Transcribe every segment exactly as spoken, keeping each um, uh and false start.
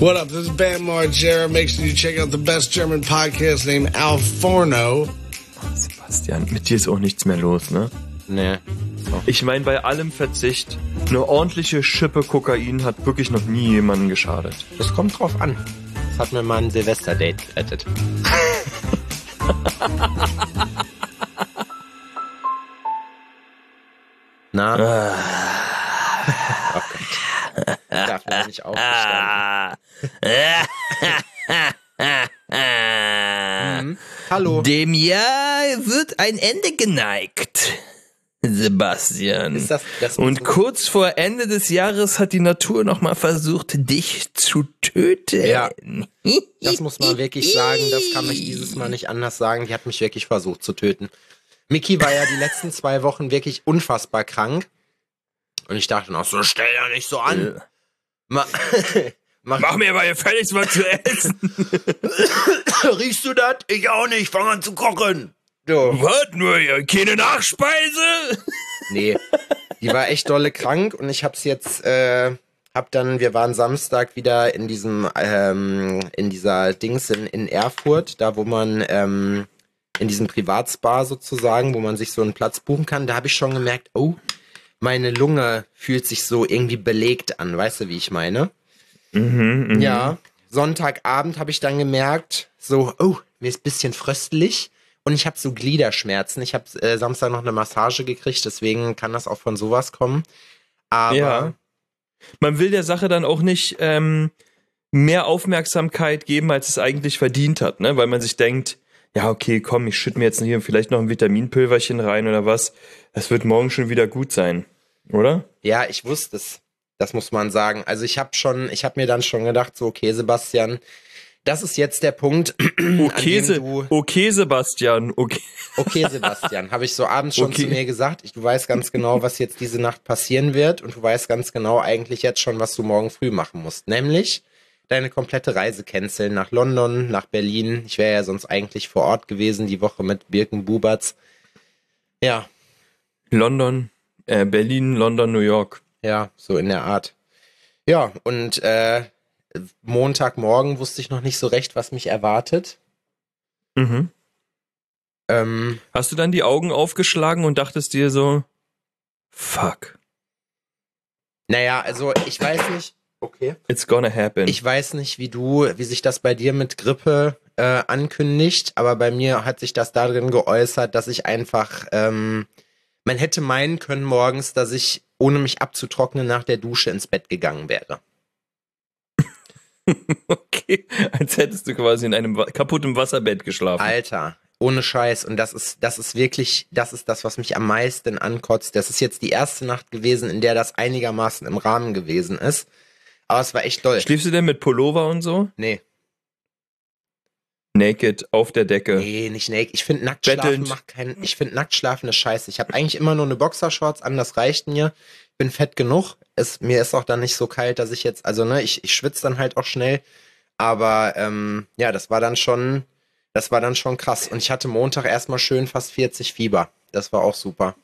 What up? This is Bam Margera. Make sure you check out the best German podcast named Al Forno. Sebastian, mit dir ist auch nichts mehr los, ne? Nee. So. Ich meine, bei allem Verzicht, eine ordentliche Schippe Kokain hat wirklich noch nie jemandem geschadet. Das kommt drauf an. Das hat mir mal ein Silvester-Date gerettet. Na? Ah. Oh Gott. Dafür bin ich aufgestanden. mhm. Hallo. Dem Jahr wird ein Ende geneigt, Sebastian. Ist das, das Und so? kurz vor Ende des Jahres hat die Natur nochmal versucht, dich zu töten. Ja, das muss man wirklich sagen. Das kann ich dieses Mal nicht anders sagen. Die hat mich wirklich versucht zu töten. Mickey war ja die letzten zwei Wochen wirklich unfassbar krank. Und ich dachte noch so, stell ja nicht so an. Ma- Mach, Mach mir aber gefälligst was zu essen. Riechst du das? Ich auch nicht. Fang an zu kochen. So. Was? Nur keine Nachspeise? Nee, die war echt dolle krank und ich hab's jetzt, äh, hab dann, wir waren Samstag wieder in diesem, ähm, in dieser Dings in, in Erfurt, da wo man, ähm, in diesem Privatspa sozusagen, wo man sich so einen Platz buchen kann, da habe ich schon gemerkt, oh, meine Lunge fühlt sich so irgendwie belegt an, weißt du, wie ich meine? Mhm, mh. Ja, Sonntagabend habe ich dann gemerkt, so, oh, mir ist ein bisschen fröstelig und ich habe so Gliederschmerzen. Ich habe äh, Samstag noch eine Massage gekriegt, deswegen kann das auch von sowas kommen. Aber Ja. Man will der Sache dann auch nicht ähm, mehr Aufmerksamkeit geben, als es eigentlich verdient hat, ne? Weil man sich denkt, ja, okay, komm, ich schütte mir jetzt hier vielleicht noch ein Vitaminpülverchen rein oder was. Das wird morgen schon wieder gut sein, oder? ja, ich wusste es. Das muss man sagen. Also ich habe schon, ich habe mir dann schon gedacht, so, okay, Sebastian, das ist jetzt der Punkt, Okay, an dem Se- du... okay Sebastian, okay. Okay, Sebastian, habe ich so abends schon Okay. zu mir gesagt. Ich, du weißt ganz genau, was jetzt diese Nacht passieren wird und du weißt ganz genau eigentlich jetzt schon, was du morgen früh machen musst. Nämlich deine komplette Reise canceln nach London, nach Berlin. Ich wäre ja sonst eigentlich vor Ort gewesen, die Woche mit Birken Buberts. Ja, London, äh, Berlin, London, New York. ja, so in der Art. Ja, und äh, Montagmorgen wusste ich noch nicht so recht, was mich erwartet. Mhm. Ähm, Hast du dann die Augen aufgeschlagen und dachtest dir so, fuck, naja, also ich weiß nicht. Okay. it's gonna happen. Ich weiß nicht, wie du, wie sich das bei dir mit Grippe äh, ankündigt, aber bei mir hat sich das darin geäußert, dass ich einfach, ähm, man hätte meinen können morgens, dass ich, ohne mich abzutrocknen, nach der Dusche ins Bett gegangen wäre. Okay, als hättest du quasi in einem wa- kaputten Wasserbett geschlafen. Alter, ohne Scheiß. Und das ist, das ist wirklich, das ist das, was mich am meisten ankotzt. Das ist jetzt die erste Nacht gewesen, in der das einigermaßen im Rahmen gewesen ist. Aber es war echt doll. Schläfst du denn mit Pullover und so? Nee, Naked, auf der Decke. nee, nicht naked. Ich finde Nacktschlafen Bettelnd. macht keinen, ich finde Nacktschlafen ist scheiße. Ich habe eigentlich immer nur eine Boxershorts an, das reicht mir. Ich bin fett genug. Es, mir ist auch dann nicht so kalt, dass ich jetzt, also ne, ich, ich schwitze dann halt auch schnell. Aber ähm, ja, das war dann schon, das war dann schon krass. Und ich hatte Montag erstmal schön fast vierzig Fieber. Das war auch super.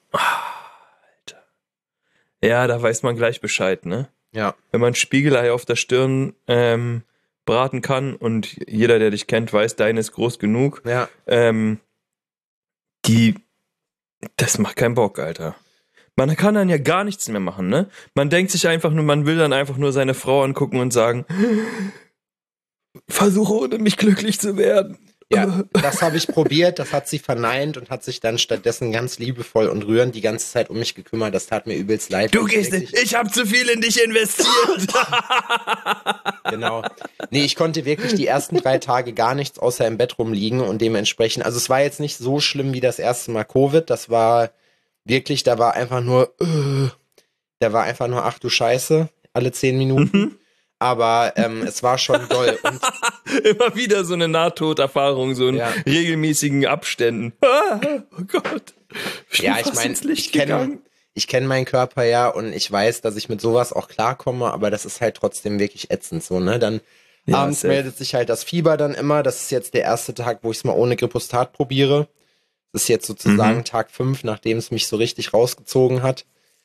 Ja, da weiß man gleich Bescheid, ne? Ja. Wenn man Spiegelei auf der Stirn ähm, braten kann und jeder, der dich kennt, weiß, deine ist groß genug, Ja. ähm, die, das macht keinen Bock, Alter. Man kann dann ja gar nichts mehr machen, ne? Man denkt sich einfach nur, man will dann einfach nur seine Frau angucken und sagen, versuche ohne mich glücklich zu werden. Ja, das habe ich probiert, das hat sie verneint und hat sich dann stattdessen ganz liebevoll und rührend die ganze Zeit um mich gekümmert. Das tat mir übelst leid. Du Ich gehst wirklich- nicht, ich habe zu viel in dich investiert. Genau. Nee, ich konnte wirklich die ersten drei Tage gar nichts außer im Bett rumliegen und dementsprechend, also es war jetzt nicht so schlimm wie das erste Mal Covid, das war wirklich, da war einfach nur, äh, da war einfach nur, ach du Scheiße, alle zehn Minuten. Aber ähm, es war schon doll. Und Immer wieder so eine Nahtoderfahrung, so in Ja. regelmäßigen Abständen. Ah, oh Gott. Ich bin ja, ich fast meine, ins Licht ich kenne gegangen. ich kenn meinen Körper ja und ich weiß, dass ich mit sowas auch klarkomme, aber das ist halt trotzdem wirklich ätzend so, ne? Dann Ja, abends safe. meldet sich halt das Fieber dann immer. Das ist jetzt der erste Tag, wo ich es mal ohne Gripostat probiere. Das ist jetzt sozusagen Mhm. Tag fünf, nachdem es mich so richtig rausgezogen hat.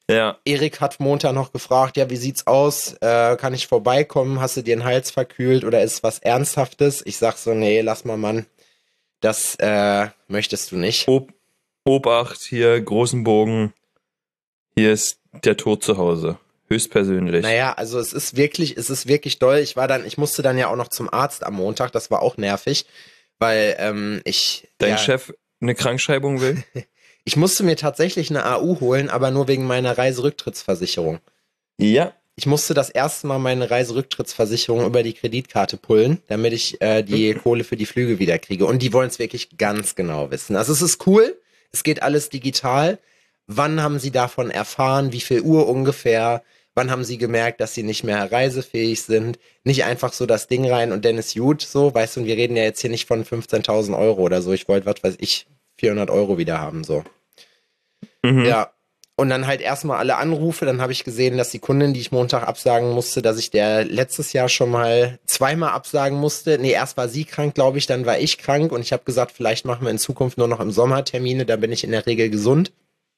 Ja. Erik hat Montag noch gefragt, ja, wie sieht's aus? Äh, kann ich vorbeikommen? Hast du dir den Hals verkühlt oder ist was Ernsthaftes? Ich sag so, nee, lass mal, Mann. Das äh, möchtest du nicht. Ob Obacht, hier, großen Bogen. Hier ist der Tod zu Hause. Höchstpersönlich. Naja, also es ist wirklich, es ist wirklich doll. Ich war dann, ich musste dann ja auch noch zum Arzt am Montag, das war auch nervig, weil ähm, ich... Dein ja, Chef eine Krankschreibung will? Ich musste mir tatsächlich eine A U holen, aber nur wegen meiner Reiserücktrittsversicherung. Ja. Ich musste das erste Mal meine Reiserücktrittsversicherung über die Kreditkarte pullen, damit ich äh, die Kohle für die Flüge wieder kriege. Und die wollen es wirklich ganz genau wissen. Also es ist cool, es geht alles digital. Wann haben sie davon erfahren, wie viel Uhr ungefähr? Wann haben sie gemerkt, dass sie nicht mehr reisefähig sind? Nicht einfach so das Ding rein und dann ist gut so, weißt du, und wir reden ja jetzt hier nicht von fünfzehntausend Euro oder so. Ich wollte, was weiß ich, vierhundert Euro wieder haben, so. Mhm. Ja, und dann halt erstmal alle Anrufe, dann habe ich gesehen, dass die Kundin, die ich Montag absagen musste, dass ich der letztes Jahr schon mal zweimal absagen musste. Nee, erst war sie krank, glaube ich, dann war ich krank und ich habe gesagt, vielleicht machen wir in Zukunft nur noch im Sommer Termine, da bin ich in der Regel gesund.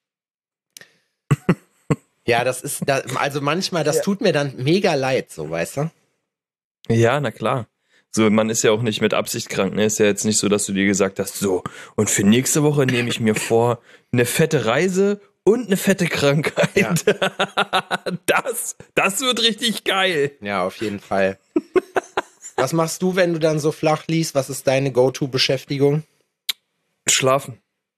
Ja, das ist, da, also manchmal, das Ja. tut mir dann mega leid, so, weißt du? Ja, na klar. So, man ist ja auch nicht mit Absicht krank, ne? Ist ja jetzt nicht so, dass du dir gesagt hast, so, und für nächste Woche nehme ich mir vor, eine fette Reise und eine fette Krankheit. Ja. Das, das wird richtig geil. Ja, auf jeden Fall. Was machst du, wenn du dann so flach liegst? Was ist deine Go-To-Beschäftigung? Schlafen.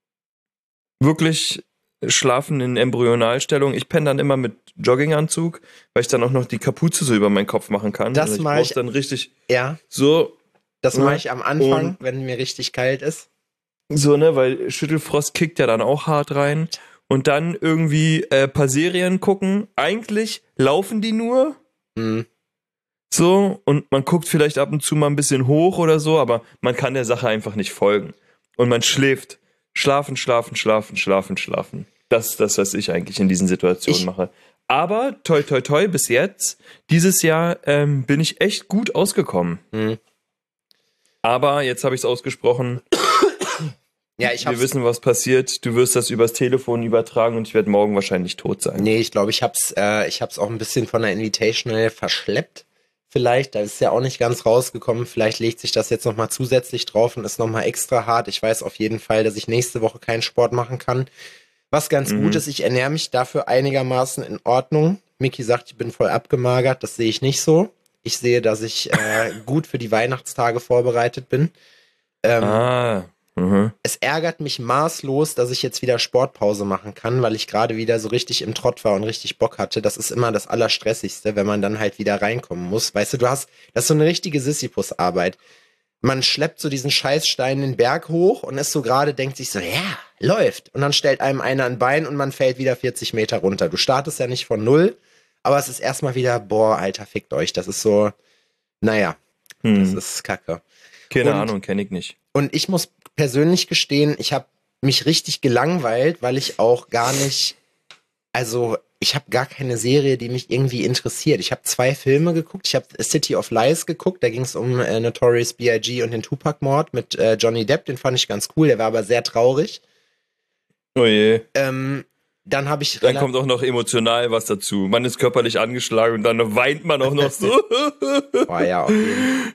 Wirklich schlafen in Embryonalstellung. Ich penne dann immer mit Jogginganzug, weil ich dann auch noch die Kapuze so über meinen Kopf machen kann. Das also ich mach brauch ich- dann richtig Ja, so, das Ja. mache ich am Anfang, Und- wenn mir richtig kalt ist. so, ne, weil Schüttelfrost kickt ja dann auch hart rein. Und dann irgendwie äh, paar Serien gucken. Eigentlich laufen die nur. Hm. So, und man guckt vielleicht ab und zu mal ein bisschen hoch oder so, aber man kann der Sache einfach nicht folgen. Und man schläft. Schlafen, schlafen, schlafen, schlafen, schlafen. Das ist das, was ich eigentlich in diesen Situationen Ich- mache. Aber toi, toi, toi, bis jetzt, dieses Jahr ähm, bin ich echt gut ausgekommen. Hm. Aber jetzt habe ich es ausgesprochen. Ja, ich Wir hab's. wissen, was passiert. Du wirst das übers Telefon übertragen und ich werde morgen wahrscheinlich tot sein. Nee, ich glaube, ich hab's, äh, ich hab's auch ein bisschen von der Invitational verschleppt. Vielleicht, da ist ja auch nicht ganz rausgekommen. Vielleicht legt sich das jetzt nochmal zusätzlich drauf und ist nochmal extra hart. Ich weiß auf jeden Fall, dass ich nächste Woche keinen Sport machen kann. Was ganz Mhm. gut ist, ich ernähre mich dafür einigermaßen in Ordnung. Miki sagt, ich bin voll abgemagert. Das sehe ich nicht so. Ich sehe, dass ich äh, gut für die Weihnachtstage vorbereitet bin. Ähm, Ah, mhm. Es ärgert mich maßlos, dass ich jetzt wieder Sportpause machen kann, weil ich gerade wieder so richtig im Trott war und richtig Bock hatte. Das ist immer das Allerstressigste, wenn man dann halt wieder reinkommen muss. Weißt du, du hast, das ist so eine richtige Sisyphus-Arbeit. Man schleppt so diesen Scheißstein den Berg hoch und ist so gerade, denkt sich so, ja, läuft. Und dann stellt einem einer ein Bein und man fällt wieder vierzig Meter runter. Du startest ja nicht von null, aber es ist erstmal wieder, boah, Alter, fickt euch. Das ist so, naja, das Hm. ist Kacke. Keine und- Ahnung, kenne ich nicht. Und ich muss persönlich gestehen, ich habe mich richtig gelangweilt, weil ich auch gar nicht, also ich habe gar keine Serie, die mich irgendwie interessiert. Ich habe zwei Filme geguckt. Ich habe City of Lies geguckt. Da ging es um äh, Notorious B I G und den Tupac-Mord mit äh, Johnny Depp. Den fand ich ganz cool. Der war aber sehr traurig. Oh je. Ähm, dann habe ich Dann rela- kommt auch noch emotional was dazu. Man ist körperlich angeschlagen und dann weint man auch noch so. oh, ja, auf jeden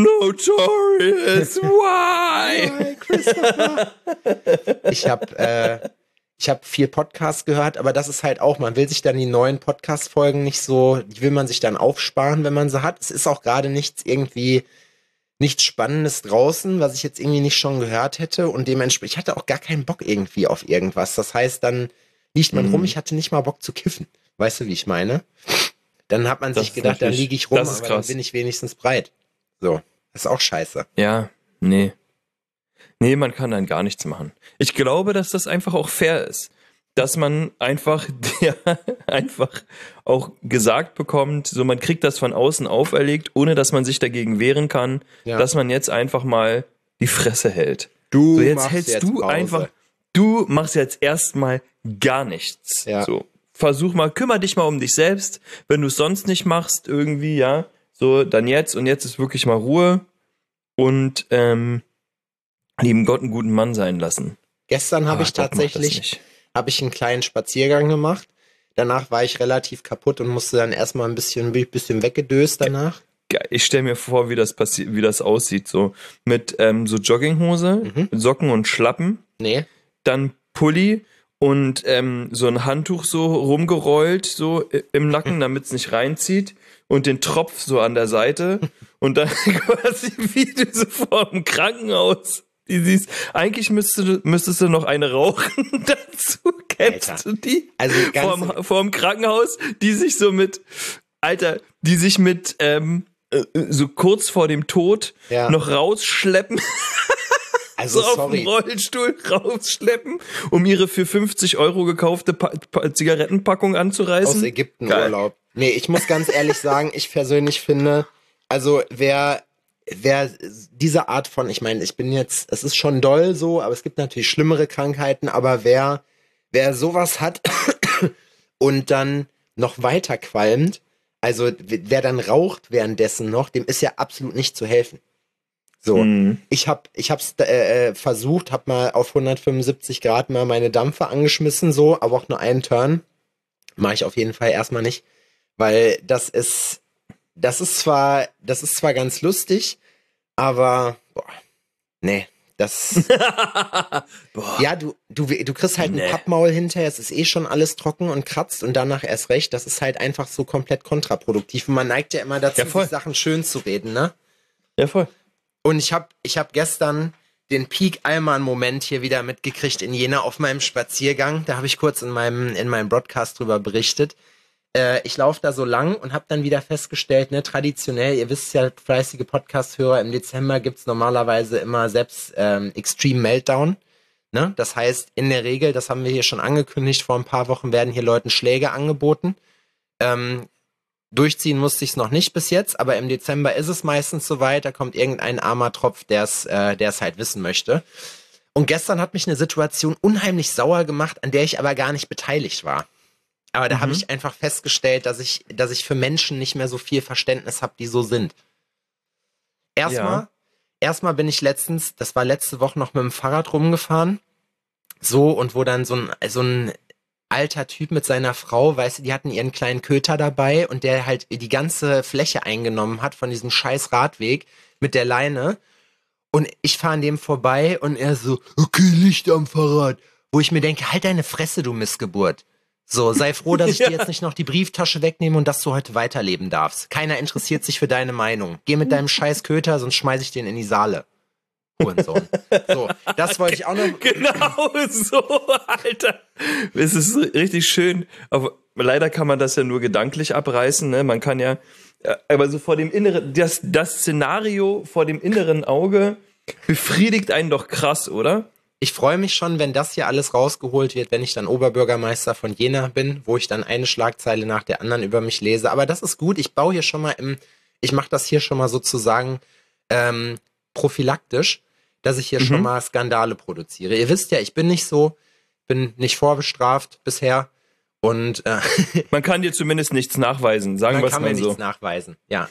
Notorious, why? Fall. Christopher. Ich habe äh, ich habe viel Podcast gehört, aber das ist halt auch, man will sich dann die neuen Podcast-Folgen nicht so, die will man sich dann aufsparen, wenn man sie hat. Es ist auch gerade nichts irgendwie, nichts Spannendes draußen, was ich jetzt irgendwie nicht schon gehört hätte und dementsprechend, ich hatte auch gar keinen Bock irgendwie auf irgendwas. Das heißt, dann liegt man Mhm. rum, ich hatte nicht mal Bock zu kiffen. Weißt du, wie ich meine? Dann hat man Das sich ist gedacht, dann natürlich- liege ich rum, das ist aber dann krass. bin ich wenigstens breit. So, das ist auch scheiße. Ja, nee. Nee, man kann dann gar nichts machen. Ich glaube, dass das einfach auch fair ist. Dass man einfach, ja, einfach auch gesagt bekommt, so man kriegt das von außen auferlegt, ohne dass man sich dagegen wehren kann, Ja. dass man jetzt einfach mal die Fresse hält. Du So, jetzt machst hältst jetzt du Pause. einfach, du machst jetzt erstmal gar nichts. Ja. So, versuch mal, kümmere dich mal um dich selbst. Wenn du es sonst nicht machst, irgendwie, ja, so, dann jetzt und jetzt ist wirklich mal Ruhe und ähm, lieben Gott einen guten Mann sein lassen. Gestern habe Ah, ich Gott macht das tatsächlich nicht. habe ich einen kleinen Spaziergang gemacht. Danach war ich relativ kaputt und musste dann erstmal ein bisschen, ein bisschen weggedöst danach. Ich stelle mir vor, wie das passiert, wie das aussieht, so mit ähm, so Jogginghose, Mhm. Socken und Schlappen, Nee. dann Pulli und ähm, so ein Handtuch so rumgerollt, so i- im Nacken, damit es nicht reinzieht und den Tropf so an der Seite und dann quasi wie du so vor dem Krankenhaus. Die siehst, eigentlich müsstest du, müsstest du noch eine rauchen dazu. Kennst Alter. du die? Also ganz Vorm, vorm Krankenhaus, die sich so mit, Alter, die sich mit, ähm, äh, so kurz vor dem Tod Ja. noch rausschleppen, Also so auf sorry. dem Rollstuhl rausschleppen, um ihre für fünfzig Euro gekaufte pa pa Zigarettenpackung anzureißen. Aus Ägypten Geil. Urlaub. Nee, ich muss ganz ehrlich sagen, ich persönlich finde, also wer, wer diese Art von, ich meine, ich bin jetzt, es ist schon doll so, aber es gibt natürlich schlimmere Krankheiten, aber wer, wer sowas hat und dann noch weiter qualmt, also wer dann raucht währenddessen noch, dem ist ja absolut nicht zu helfen. So, Mhm. ich hab, ich hab's äh, versucht, hab mal auf hundertfünfundsiebzig Grad mal meine Dampfe angeschmissen, so, aber auch nur einen Turn. Mache ich auf jeden Fall erstmal nicht, weil das ist, das ist zwar, das ist zwar ganz lustig, aber boah, nee, das, Boah. ja, du, du, du kriegst halt Nee. ein Pappmaul hinterher, es ist eh schon alles trocken und kratzt und danach erst recht, das ist halt einfach so komplett kontraproduktiv und man neigt ja immer dazu, Ja, voll. sich Sachen schön zu reden, ne? Ja, voll. Und ich habe ich hab gestern den Peak-Allman-Moment hier wieder mitgekriegt in Jena auf meinem Spaziergang. Da habe ich kurz in meinem, in meinem Broadcast drüber berichtet. Äh, ich laufe da so lang und habe dann wieder festgestellt, ne, traditionell, ihr wisst ja, fleißige Podcast-Hörer, im Dezember gibt's normalerweise immer selbst ähm, Extreme Meltdown. Ne? Das heißt, in der Regel, das haben wir hier schon angekündigt, vor ein paar Wochen werden hier Leuten Schläge angeboten. Ähm, Durchziehen musste ich es noch nicht bis jetzt, aber im Dezember ist es meistens soweit, da kommt irgendein armer Tropf, der es äh, der es halt wissen möchte. Und gestern hat mich eine Situation unheimlich sauer gemacht, an der ich aber gar nicht beteiligt war. Aber da Mhm. habe ich einfach festgestellt, dass ich, dass ich für Menschen nicht mehr so viel Verständnis habe, die so sind. Erstmal, Ja. erstmal bin ich letztens, das war letzte Woche noch mit dem Fahrrad rumgefahren. So, und wo dann so ein, so ein alter Typ mit seiner Frau, weißt du, die hatten ihren kleinen Köter dabei und der halt die ganze Fläche eingenommen hat von diesem scheiß Radweg mit der Leine. Und ich fahre an dem vorbei und er so, okay, Licht am Fahrrad. Wo ich mir denke, halt deine Fresse, du Missgeburt. So, sei froh, dass ich Ja. dir jetzt nicht noch die Brieftasche wegnehme und dass du heute weiterleben darfst. Keiner interessiert sich für deine Meinung. Geh mit deinem scheiß Köter, sonst schmeiß ich den in die Saale. Hurensohn. So, das wollte ich auch noch. Genau so, Alter. Es ist richtig schön. Aber leider kann man das ja nur gedanklich abreißen. Ne? Man kann ja, ja, aber so vor dem inneren, das, das Szenario vor dem inneren Auge befriedigt einen doch krass, oder? Ich freue mich schon, wenn das hier alles rausgeholt wird, wenn ich dann Oberbürgermeister von Jena bin, wo ich dann eine Schlagzeile nach der anderen über mich lese. Aber das ist gut. Ich baue hier schon mal im, ich mache das hier schon mal sozusagen ähm, prophylaktisch, dass ich hier Mhm. schon mal Skandale produziere. Ihr wisst ja, ich bin nicht so, bin nicht vorbestraft bisher und äh, Man kann dir zumindest nichts nachweisen, sagen man wir es kann mir mal nichts so. nachweisen. Ja.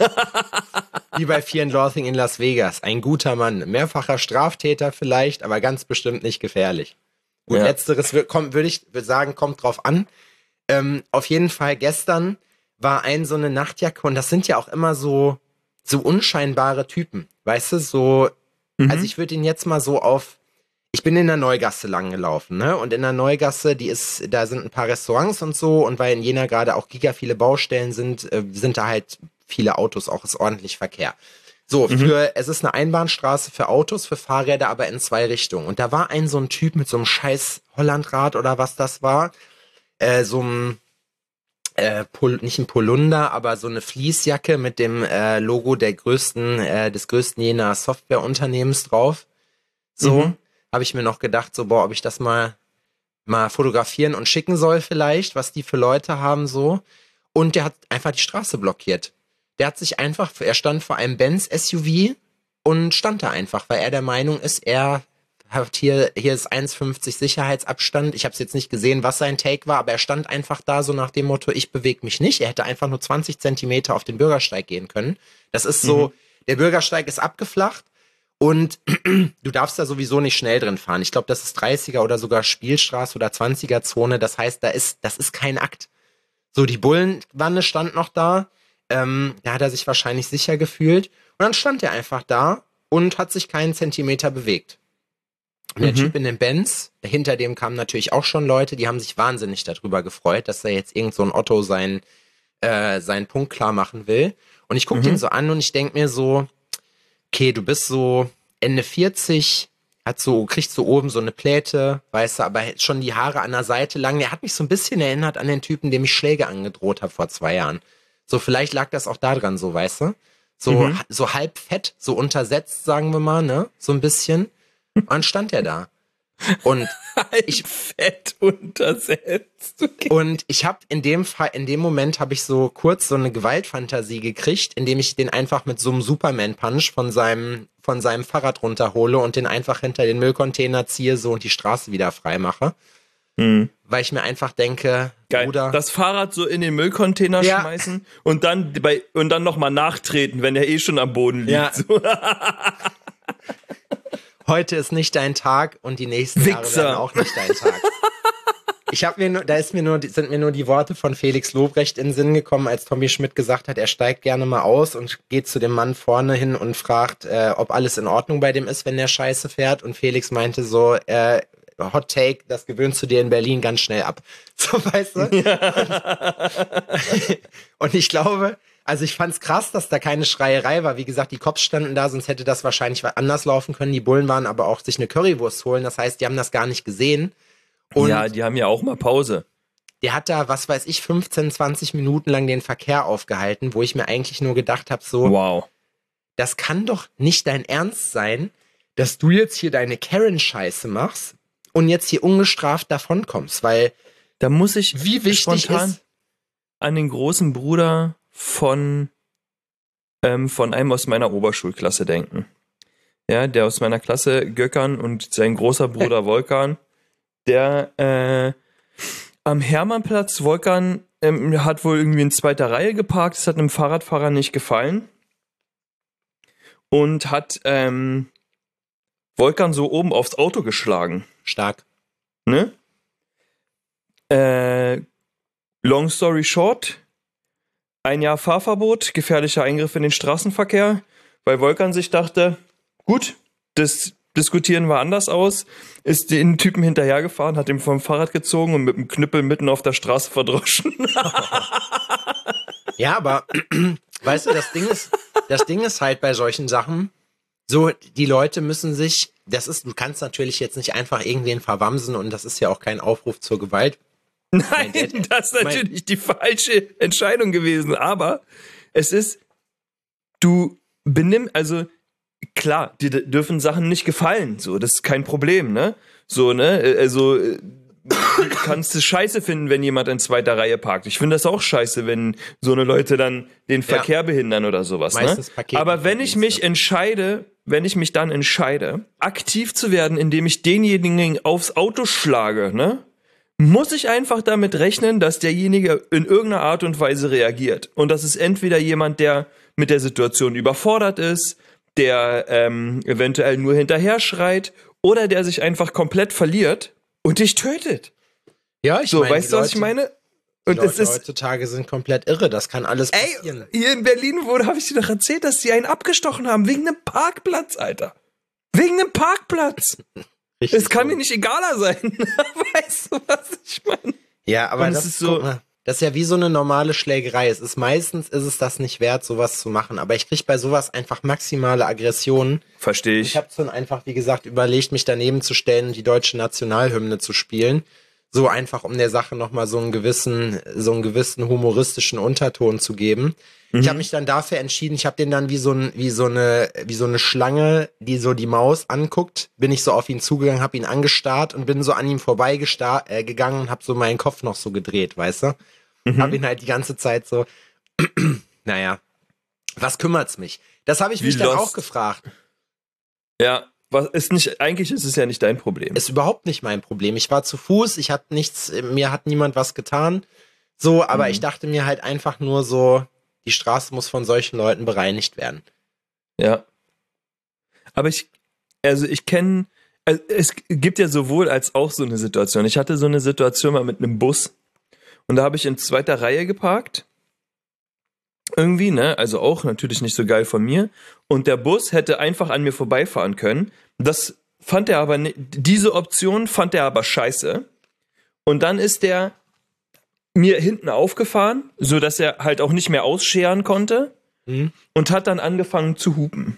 Wie bei Fear and Loathing in Las Vegas. Ein guter Mann. Mehrfacher Straftäter vielleicht, aber ganz bestimmt nicht gefährlich. Gut, Ja. letzteres wür- kommt, würde ich würd sagen, kommt drauf an. Ähm, auf jeden Fall gestern war ein so eine Nachtjacke und das sind ja auch immer so, so unscheinbare Typen. Weißt du, so, Mhm. also ich würde ihn jetzt mal so auf, ich bin in der Neugasse lang gelaufen, ne? Und in der Neugasse, die ist, da sind ein paar Restaurants und so und weil in Jena gerade auch giga viele Baustellen sind, äh, sind da halt viele Autos, auch ist ordentlich Verkehr. So, für, es ist eine Einbahnstraße für Autos, für Fahrräder, aber in zwei Richtungen. Und da war ein so ein Typ mit so einem scheiß Hollandrad oder was das war, äh, so ein, äh, Pol, nicht ein Polunder, aber so eine Fließjacke mit dem äh, Logo der größten, äh, des größten Jener Softwareunternehmens drauf. So, Mhm. habe ich mir noch gedacht, so, boah, ob ich das mal, mal fotografieren und schicken soll vielleicht, was die für Leute haben, so. Und der hat einfach die Straße blockiert. Der hat sich einfach, er stand vor einem Benz S U V und stand da einfach, weil er der Meinung ist, er hat hier, hier ist eins fünfzig Sicherheitsabstand. Ich habe es jetzt nicht gesehen, was sein Take war, aber er stand einfach da so nach dem Motto, ich bewege mich nicht. Er hätte einfach nur zwanzig Zentimeter auf den Bürgersteig gehen können. Das ist so, Mhm. der Bürgersteig ist abgeflacht Und du darfst da sowieso nicht schnell drin fahren. Ich glaube, das ist dreißiger oder sogar Spielstraße oder zwanziger Zone. Das heißt, da ist, das ist kein Akt. So, die Bullenwanne stand noch da. Ähm, da hat er sich wahrscheinlich sicher gefühlt. Und dann stand er einfach da und hat sich keinen Zentimeter bewegt. Und der mhm. Typ in dem Benz, hinter dem kamen natürlich auch schon Leute, die haben sich wahnsinnig darüber gefreut, dass da jetzt irgend so ein Otto seinen, äh, seinen Punkt klar machen will. Und ich gucke mhm. den so an und ich denke mir so, okay, du bist so Ende vierzig, hat so, kriegst so oben so eine Pläte, weißt du, aber schon die Haare an der Seite lang. Der hat mich so ein bisschen erinnert an den Typen, dem ich Schläge angedroht habe vor zwei Jahren. So, vielleicht lag das auch daran so, weißt du? So, mhm. so halb fett, so untersetzt, sagen wir mal, ne? So ein bisschen. Und dann stand er da. Und ich fett untersetzt. Okay. Und ich habe in dem Fall, in dem Moment habe ich so kurz so eine Gewaltfantasie gekriegt, indem ich den einfach mit so einem Superman-Punch von seinem von seinem Fahrrad runterhole und den einfach hinter den Müllcontainer ziehe so und die Straße wieder frei mache. Mhm. Weil ich mir einfach denke, geil, Bruder, das Fahrrad so in den Müllcontainer ja. schmeißen und dann bei und dann nochmal nachtreten, wenn er eh schon am Boden liegt. Ja. So. Heute ist nicht dein Tag und die nächsten Wichser. Jahre werden auch nicht dein Tag. Ich habe mir nur, da ist mir nur, sind mir nur die Worte von Felix Lobrecht in den Sinn gekommen, als Tommy Schmidt gesagt hat, er steigt gerne mal aus und geht zu dem Mann vorne hin und fragt, äh, ob alles in Ordnung bei dem ist, wenn der Scheiße fährt. Und Felix meinte so, äh, Hot Take, das gewöhnst du dir in Berlin ganz schnell ab. So, weißt du? Ja. Und, und ich glaube, also ich fand's krass, dass da keine Schreierei war. Wie gesagt, die Cops standen da, sonst hätte das wahrscheinlich anders laufen können. Die Bullen waren aber auch sich eine Currywurst holen. Das heißt, die haben das gar nicht gesehen. Und ja, die haben ja auch mal Pause. Der hat da, was weiß ich, fünfzehn, zwanzig Minuten lang den Verkehr aufgehalten, wo ich mir eigentlich nur gedacht habe, so, wow, das kann doch nicht dein Ernst sein, dass du jetzt hier deine Karen-Scheiße machst und jetzt hier ungestraft davonkommst, weil da muss ich wie wichtig spontan ist an den großen Bruder von ähm, von einem aus meiner Oberschulklasse denken. Ja, der aus meiner Klasse, Göckern, und sein großer Bruder Volkan, der äh, am Hermannplatz, Volkan ähm, hat wohl irgendwie in zweiter Reihe geparkt, das hat einem Fahrradfahrer nicht gefallen und hat ähm, Volkan so oben aufs Auto geschlagen. Stark. Ne? Äh, long story short, ein Jahr Fahrverbot, gefährlicher Eingriff in den Straßenverkehr, weil Volkan sich dachte, gut, das diskutieren wir anders aus, ist den Typen hinterhergefahren, hat ihn vom Fahrrad gezogen und mit dem Knüppel mitten auf der Straße verdroschen. Ja, aber weißt du, das Ding ist, das Ding ist halt bei solchen Sachen, so, die Leute müssen sich, das ist, du kannst natürlich jetzt nicht einfach irgendwen verwamsen und das ist ja auch kein Aufruf zur Gewalt. Nein, Dad, das ist natürlich mein, die falsche Entscheidung gewesen, aber es ist, du benimm, also klar, dir dürfen Sachen nicht gefallen, so, das ist kein Problem, ne? So, ne? Also, du kannst es scheiße finden, wenn jemand in zweiter Reihe parkt. Ich finde das auch scheiße, wenn so eine Leute dann den Verkehr ja. behindern oder sowas, meistens ne? Paketen Aber wenn ich mich entscheide, wenn ich mich dann entscheide, aktiv zu werden, indem ich denjenigen aufs Auto schlage, ne? Muss ich einfach damit rechnen, dass derjenige in irgendeiner Art und Weise reagiert. Und das ist entweder jemand, der mit der Situation überfordert ist, der ähm, eventuell nur hinterher schreit oder der sich einfach komplett verliert und dich tötet. Ja, ich so, meine, weißt du, was Leute, ich meine? Und und es ist heutzutage sind komplett irre, das kann alles passieren. Ey, hier in Berlin wurde, habe ich dir doch erzählt, dass die einen abgestochen haben wegen einem Parkplatz, Alter. Wegen einem Parkplatz. Es kann mir nicht egaler sein. Weißt du, was ich meine? Ja, aber das ist so. Mal, das ist ja wie so eine normale Schlägerei. Es ist meistens ist es das nicht wert, sowas zu machen. Aber ich kriege bei sowas einfach maximale Aggressionen. Verstehe ich. Ich habe dann einfach, wie gesagt, überlegt, mich daneben zu stellen und die deutsche Nationalhymne zu spielen. So einfach, um der Sache nochmal so einen gewissen, so einen gewissen humoristischen Unterton zu geben. Mhm. Ich habe mich dann dafür entschieden, ich habe den dann wie so, ein, wie, so eine, wie so eine Schlange, die so die Maus anguckt, bin ich so auf ihn zugegangen, habe ihn angestarrt und bin so an ihm vorbeigegangen äh, gegangen und habe so meinen Kopf noch so gedreht, weißt du? Mhm. Habe ihn halt die ganze Zeit so, naja, was kümmert's mich? Das habe ich wie mich dann lost. auch gefragt. Ja. Was ist nicht, eigentlich ist es ja nicht dein Problem. Ist überhaupt nicht mein Problem. Ich war zu Fuß, ich hatte nichts, mir hat niemand was getan. So, aber mhm. ich dachte mir halt einfach nur so, die Straße muss von solchen Leuten bereinigt werden. Ja. Aber ich, also ich kenne, also es gibt ja sowohl als auch so eine Situation. Ich hatte so eine Situation mal mit einem Bus und da habe ich in zweiter Reihe geparkt. Irgendwie, ne? Also auch natürlich nicht so geil von mir. Und der Bus hätte einfach an mir vorbeifahren können. Das fand er aber nicht, diese Option fand er aber scheiße. Und dann ist der mir hinten aufgefahren, so dass er halt auch nicht mehr ausscheren konnte mhm. und hat dann angefangen zu hupen.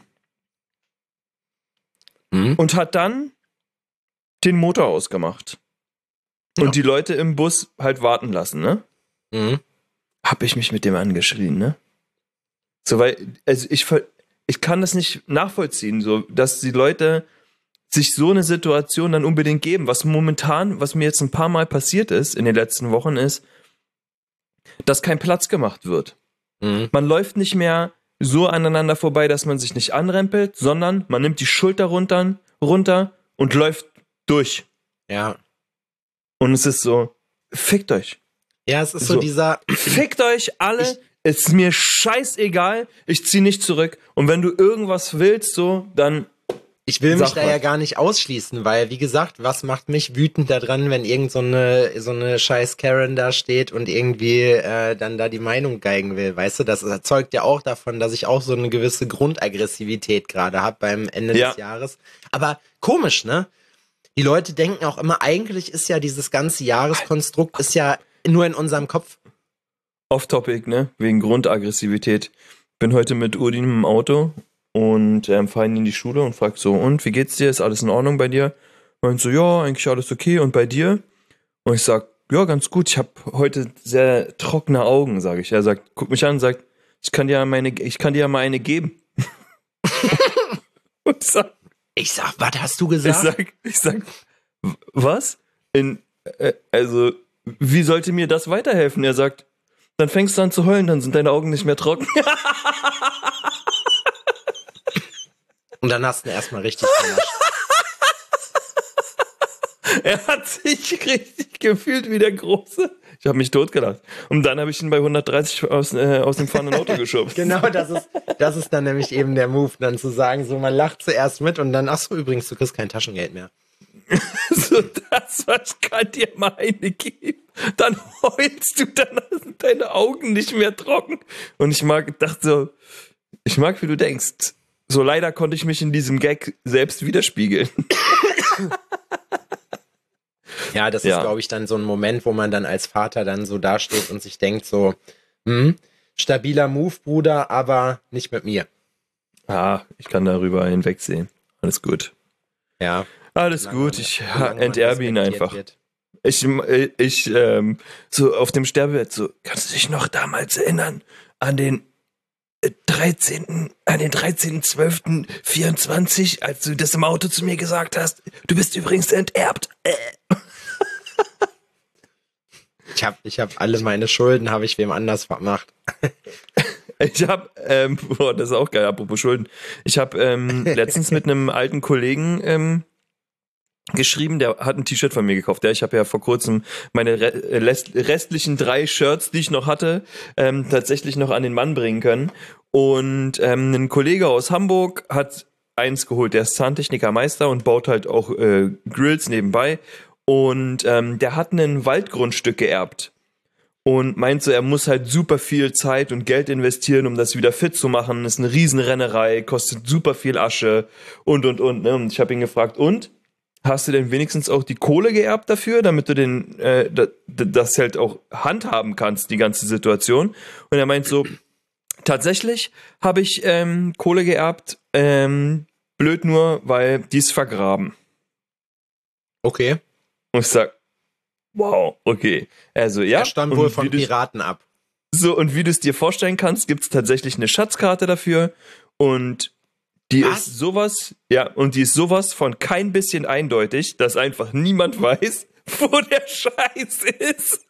Mhm. Und hat dann den Motor ausgemacht. Ja. Und die Leute im Bus halt warten lassen, ne? Mhm. Hab ich mich mit dem angeschrien, ne? So, weil, also ich, ich kann das nicht nachvollziehen, so, dass die Leute sich so eine Situation dann unbedingt geben. Was momentan, was mir jetzt ein paar Mal passiert ist in den letzten Wochen, ist, dass kein Platz gemacht wird. Mhm. Man läuft nicht mehr so aneinander vorbei, dass man sich nicht anrempelt, sondern man nimmt die Schulter runter, runter und läuft durch. Ja. Und es ist so, fickt euch. Ja, es ist so, so dieser... Fickt euch alle, ich, ist mir scheißegal, ich zieh nicht zurück. Und wenn du irgendwas willst, so, dann... Ich will mich da ja gar nicht ausschließen, weil, wie gesagt, was macht mich wütend daran, wenn irgend so eine, so eine scheiß Karen da steht und irgendwie äh, dann da die Meinung geigen will, weißt du? Das erzeugt ja auch davon, dass ich auch so eine gewisse Grundaggressivität gerade habe beim Ende ja. des Jahres. Aber komisch, ne? Die Leute denken auch immer, eigentlich ist ja dieses ganze Jahreskonstrukt ist ja nur in unserem Kopf. Off-Topic, ne? Wegen Grundaggressivität. Bin heute mit Udin im Auto und ähm, fahre ihn in die Schule und frag so, und wie geht's dir? Ist alles in Ordnung bei dir? Und so, ja, eigentlich alles okay. Und bei dir? Und ich sag, ja, ganz gut. Ich habe heute sehr trockene Augen, sage ich. Er sagt, guck mich an und sagt, ich kann dir ja meine, ich kann dir ja mal eine geben. Und ich sag, ich sag, was hast du gesagt? Ich sag, ich sag, was? In, äh, also, wie sollte mir das weiterhelfen? Er sagt, dann fängst du an zu heulen, dann sind deine Augen nicht mehr trocken. Und dann hast du ihn erstmal richtig vernascht. Er hat sich richtig gefühlt wie der Große. Ich habe mich totgelacht. Und dann habe ich ihn bei hundertdreißig aus, äh, aus dem fahrenden Auto geschubst. Genau, das ist, das ist dann nämlich eben der Move, dann zu sagen, so, man lacht zuerst mit und dann, ach so, übrigens, du kriegst kein Taschengeld mehr. So, das, was ich kann dir mal eine geben. Dann heulst du, dann sind deine Augen nicht mehr trocken. Und ich mag, dachte so, ich mag, wie du denkst. So, leider konnte ich mich in diesem Gag selbst widerspiegeln. Ja, das ja. ist, glaube ich, dann so ein Moment, wo man dann als Vater dann so dasteht und sich denkt so, hm, stabiler Move, Bruder, aber nicht mit mir. Ah, ich kann darüber hinwegsehen. Alles gut. Ja. Alles lange, gut, ich lange enterbe ihn einfach. Wird. Ich, ich, ähm, so auf dem Sterbebett so, kannst du dich noch damals erinnern an den dreizehnten an den dreizehnten zwölften vierundzwanzig, als du das im Auto zu mir gesagt hast, du bist übrigens enterbt. Äh. Ich hab, ich hab alle meine Schulden, habe ich wem anders gemacht. Ich habe, ähm, boah, das ist auch geil, apropos Schulden. Ich habe ähm, letztens mit einem alten Kollegen ähm, geschrieben, der hat ein T-Shirt von mir gekauft. Ja, ich habe ja vor kurzem meine re- restlichen drei Shirts, die ich noch hatte, ähm, tatsächlich noch an den Mann bringen können. Und ähm, ein Kollege aus Hamburg hat eins geholt. Der ist Zahntechnikermeister und baut halt auch äh, Grills nebenbei. Und ähm, der hat ein Waldgrundstück geerbt. Und meint so, er muss halt super viel Zeit und Geld investieren, um das wieder fit zu machen. Das ist eine Riesenrennerei, kostet super viel Asche und, und, und. Ne? Und ich habe ihn gefragt, und? Hast du denn wenigstens auch die Kohle geerbt dafür, damit du den äh, das halt auch handhaben kannst, die ganze Situation? Und er meint so, tatsächlich habe ich ähm, Kohle geerbt, ähm, blöd nur, weil die ist vergraben. Okay. Und ich sag, wow, okay. Also ja. Er stammt wohl von Piraten ab. So, und wie du es dir vorstellen kannst, gibt es tatsächlich eine Schatzkarte dafür und die Was? ist sowas, ja, und die ist sowas von kein bisschen eindeutig, dass einfach niemand weiß, wo der Scheiß ist.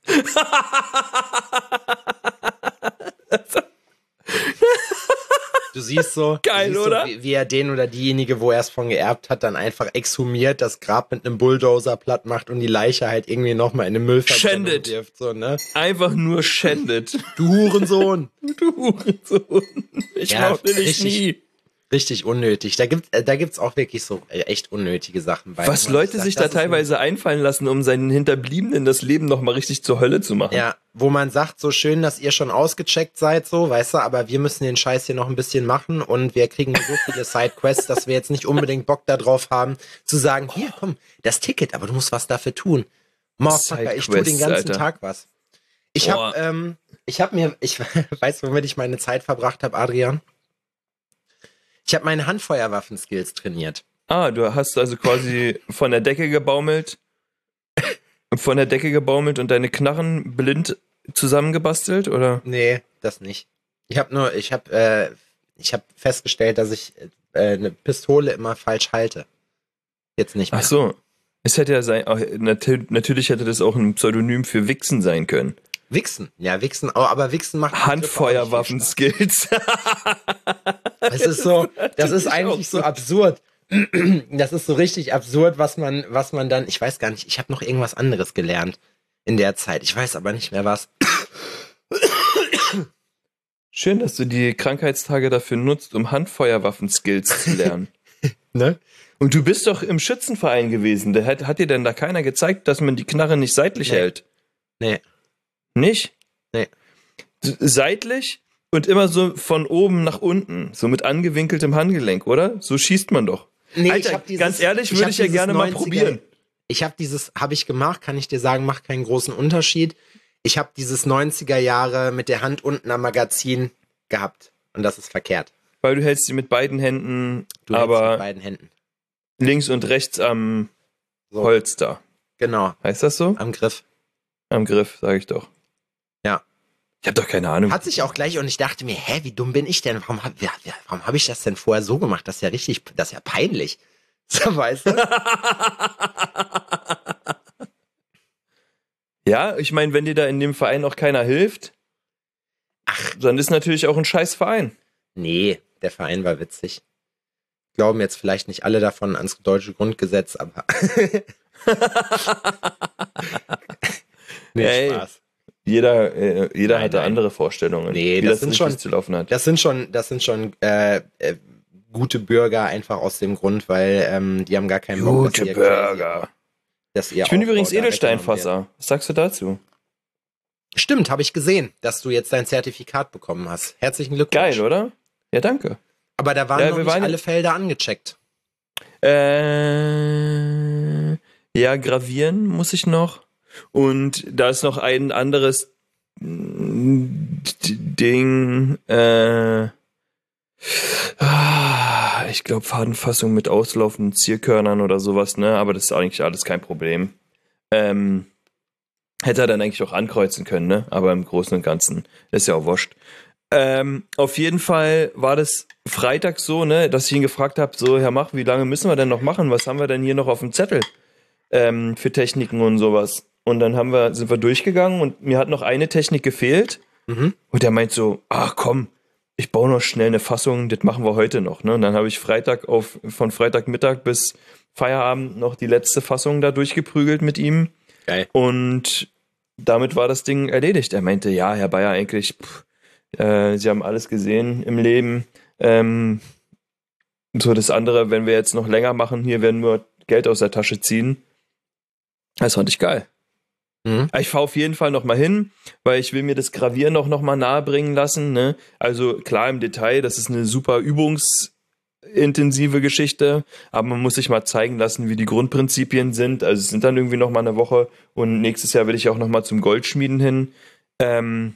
Du siehst so, Geil, siehst oder? So, wie, wie er den oder diejenige, wo er es von geerbt hat, dann einfach exhumiert, das Grab mit einem Bulldozer platt macht und die Leiche halt irgendwie nochmal in den Müllverbrennung wirft. So, ne? Einfach nur schändet. Du Hurensohn. Du Hurensohn. Ich ja, mochte dich richtig, nie. Richtig unnötig. Da gibt äh, da gibt's auch wirklich so äh, echt unnötige Sachen bei. Was Leute sagt, sich da teilweise einfallen lassen, um seinen Hinterbliebenen das Leben nochmal richtig zur Hölle zu machen. Ja, wo man sagt, so schön, dass ihr schon ausgecheckt seid, so, weißt du, aber wir müssen den Scheiß hier noch ein bisschen machen und wir kriegen so viele Sidequests, dass wir jetzt nicht unbedingt Bock darauf haben, zu sagen, hier, komm, das Ticket, aber du musst was dafür tun. Motherfucker, ich tue den ganzen Alter. Tag was. Ich hab, ähm, ich hab mir, ich weiß, womit ich meine Zeit verbracht habe, Adrian. Ich habe meine Handfeuerwaffen-Skills trainiert. Ah, du hast also quasi von der Decke gebaumelt, von der Decke gebaumelt und deine Knarren blind zusammengebastelt, oder? Nee, das nicht. Ich habe nur, ich habe, äh, ich habe festgestellt, dass ich äh, eine Pistole immer falsch halte. Jetzt nicht mehr. Ach so. Es hätte ja sein, natürlich hätte das auch ein Pseudonym für Wichsen sein können. Wichsen, ja, Wichsen, aber Wichsen macht Handfeuerwaffen-Skills. Das ist so, das ist eigentlich so absurd. Das ist so richtig absurd, was man, was man dann, ich weiß gar nicht, ich habe noch irgendwas anderes gelernt in der Zeit. Ich weiß aber nicht mehr was. Schön, dass du die Krankheitstage dafür nutzt, um Handfeuerwaffen-Skills zu lernen. Ne? Und du bist doch im Schützenverein gewesen. Da hat, hat dir denn da keiner gezeigt, dass man die Knarre nicht seitlich Nee. hält? Nee. Nicht? Nee. Seitlich und immer so von oben nach unten, so mit angewinkeltem Handgelenk, oder? So schießt man doch. Nee, Alter, ich hab dieses, ganz ehrlich, würde hab ich ja dieses gerne mal neunziger probieren. Ich habe dieses, habe ich gemacht, kann ich dir sagen, macht keinen großen Unterschied. Ich habe dieses neunziger Jahre mit der Hand unten am Magazin gehabt. Und das ist verkehrt. Weil du hältst sie mit beiden Händen, Du hältst aber mit beiden Händen. links und rechts am So. Holster. Genau, Heißt das so? am Griff. Am Griff, sage ich doch. Ja. Ich habe doch keine Ahnung. Hat sich auch gleich, und ich dachte mir, hä, wie dumm bin ich denn? Warum habe ja, ja, warum hab ich das denn vorher so gemacht? Das ist ja richtig, das ist ja peinlich. So, weißt du? Ja, ich meine, wenn dir da in dem Verein auch keiner hilft, Ach. dann ist natürlich auch ein scheiß Verein. Nee, der Verein war witzig. Glauben jetzt vielleicht nicht alle davon ans deutsche Grundgesetz, aber nee, Ey. Spaß. Jeder, äh, jeder Nein, hatte nein. andere Vorstellungen, Nee, wie das das, sind richtig schon- zu laufen hat. Das sind schon, das sind schon äh, äh, gute Bürger, einfach aus dem Grund, weil ähm, die haben gar keinen Bock, dass Gute ihr Burger. dass ihr Ich bin Aufbau übrigens da weggenommen wird. Edelsteinfasser. Was sagst du dazu? Stimmt, habe ich gesehen, dass du jetzt dein Zertifikat bekommen hast. Herzlichen Glückwunsch. Geil, oder? Ja, danke. Aber da waren Ja, noch wir nicht waren- alle Felder angecheckt. Äh, ja, gravieren muss ich noch. Und da ist noch ein anderes mm, D- Ding. Äh, ah, ich glaube Fadenfassung mit auslaufenden Zierkörnern oder sowas, ne? Aber das ist eigentlich alles kein Problem. Ähm, hätte er dann eigentlich auch ankreuzen können, ne? Aber im Großen und Ganzen ist ja auch wurscht. Ähm, auf jeden Fall war das Freitag so, ne, dass ich ihn gefragt habe, so, Herr Mach, wie lange müssen wir denn noch machen? Was haben wir denn hier noch auf dem Zettel ähm, für Techniken und sowas? Und dann haben wir, sind wir durchgegangen und mir hat noch eine Technik gefehlt. Mhm. Und der meint so, ach komm, ich baue noch schnell eine Fassung, das machen wir heute noch. Ne? Und dann habe ich Freitag auf, von Freitagmittag bis Feierabend noch die letzte Fassung da durchgeprügelt mit ihm. Geil. Und damit war das Ding erledigt. Er meinte, ja, Herr Bayer, eigentlich, pff, äh, Sie haben alles gesehen im Leben. Ähm, so das andere, wenn wir jetzt noch länger machen, hier werden wir Geld aus der Tasche ziehen. Das fand ich geil. Mhm. Ich fahre auf jeden Fall noch mal hin, weil ich will mir das Gravieren noch, noch mal nahe bringen lassen. Ne? Also klar im Detail, das ist eine super übungsintensive Geschichte, aber man muss sich mal zeigen lassen, wie die Grundprinzipien sind. Also es sind dann irgendwie noch mal eine Woche und nächstes Jahr will ich auch noch mal zum Goldschmieden hin. Ähm,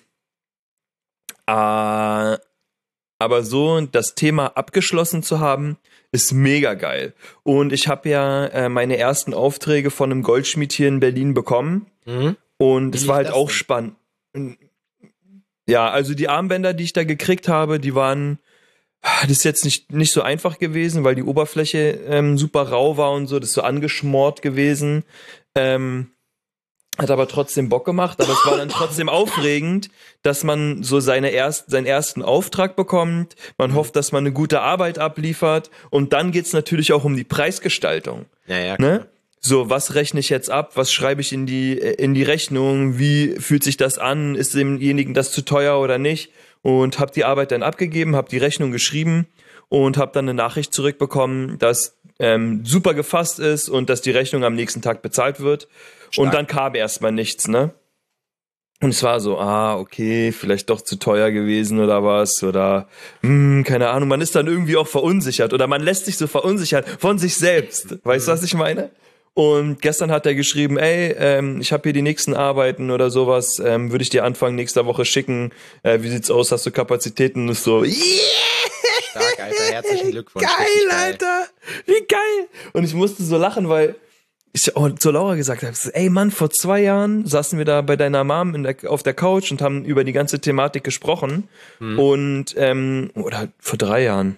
äh, aber so das Thema abgeschlossen zu haben, ist mega geil. Und ich habe ja äh, meine ersten Aufträge von einem Goldschmied hier in Berlin bekommen. Mhm. Und Wie es war lief halt das auch denn? spannend. Ja, also die Armbänder, die ich da gekriegt habe, die waren, das ist jetzt nicht, nicht so einfach gewesen, weil die Oberfläche ähm, super rau war und so, das ist so angeschmort gewesen. Ähm, hat aber trotzdem Bock gemacht, aber es war dann trotzdem aufregend, dass man so seine erst, seinen ersten Auftrag bekommt, man hofft, dass man eine gute Arbeit abliefert und dann geht's natürlich auch um die Preisgestaltung. Ja, ja. Ne? So, was rechne ich jetzt ab? Was schreibe ich in die, in die Rechnung? Wie fühlt sich das an? Ist demjenigen das zu teuer oder nicht? Und habe die Arbeit dann abgegeben, habe die Rechnung geschrieben und habe dann eine Nachricht zurückbekommen, dass ähm, super gefasst ist und dass die Rechnung am nächsten Tag bezahlt wird. Stark. Und dann kam erstmal nichts, ne? Und es war so, ah, okay, vielleicht doch zu teuer gewesen oder was oder hm, keine Ahnung, man ist dann irgendwie auch verunsichert oder man lässt sich so verunsichern von sich selbst. Weißt du, was ich meine? Und gestern hat er geschrieben, ey, ähm, ich habe hier die nächsten Arbeiten oder sowas, ähm, würde ich dir Anfang nächster Woche schicken. Äh, wie sieht's aus, hast du Kapazitäten? Und ist so, yeah! Stark, Alter, herzlichen Glückwunsch. Geil, geil, Alter, wie geil. Und ich musste so lachen, weil ich auch zu Laura gesagt habe, ey Mann, vor zwei Jahren saßen wir da bei deiner Mom in der, auf der Couch und haben über die ganze Thematik gesprochen. Hm. Und, ähm, oder vor drei Jahren.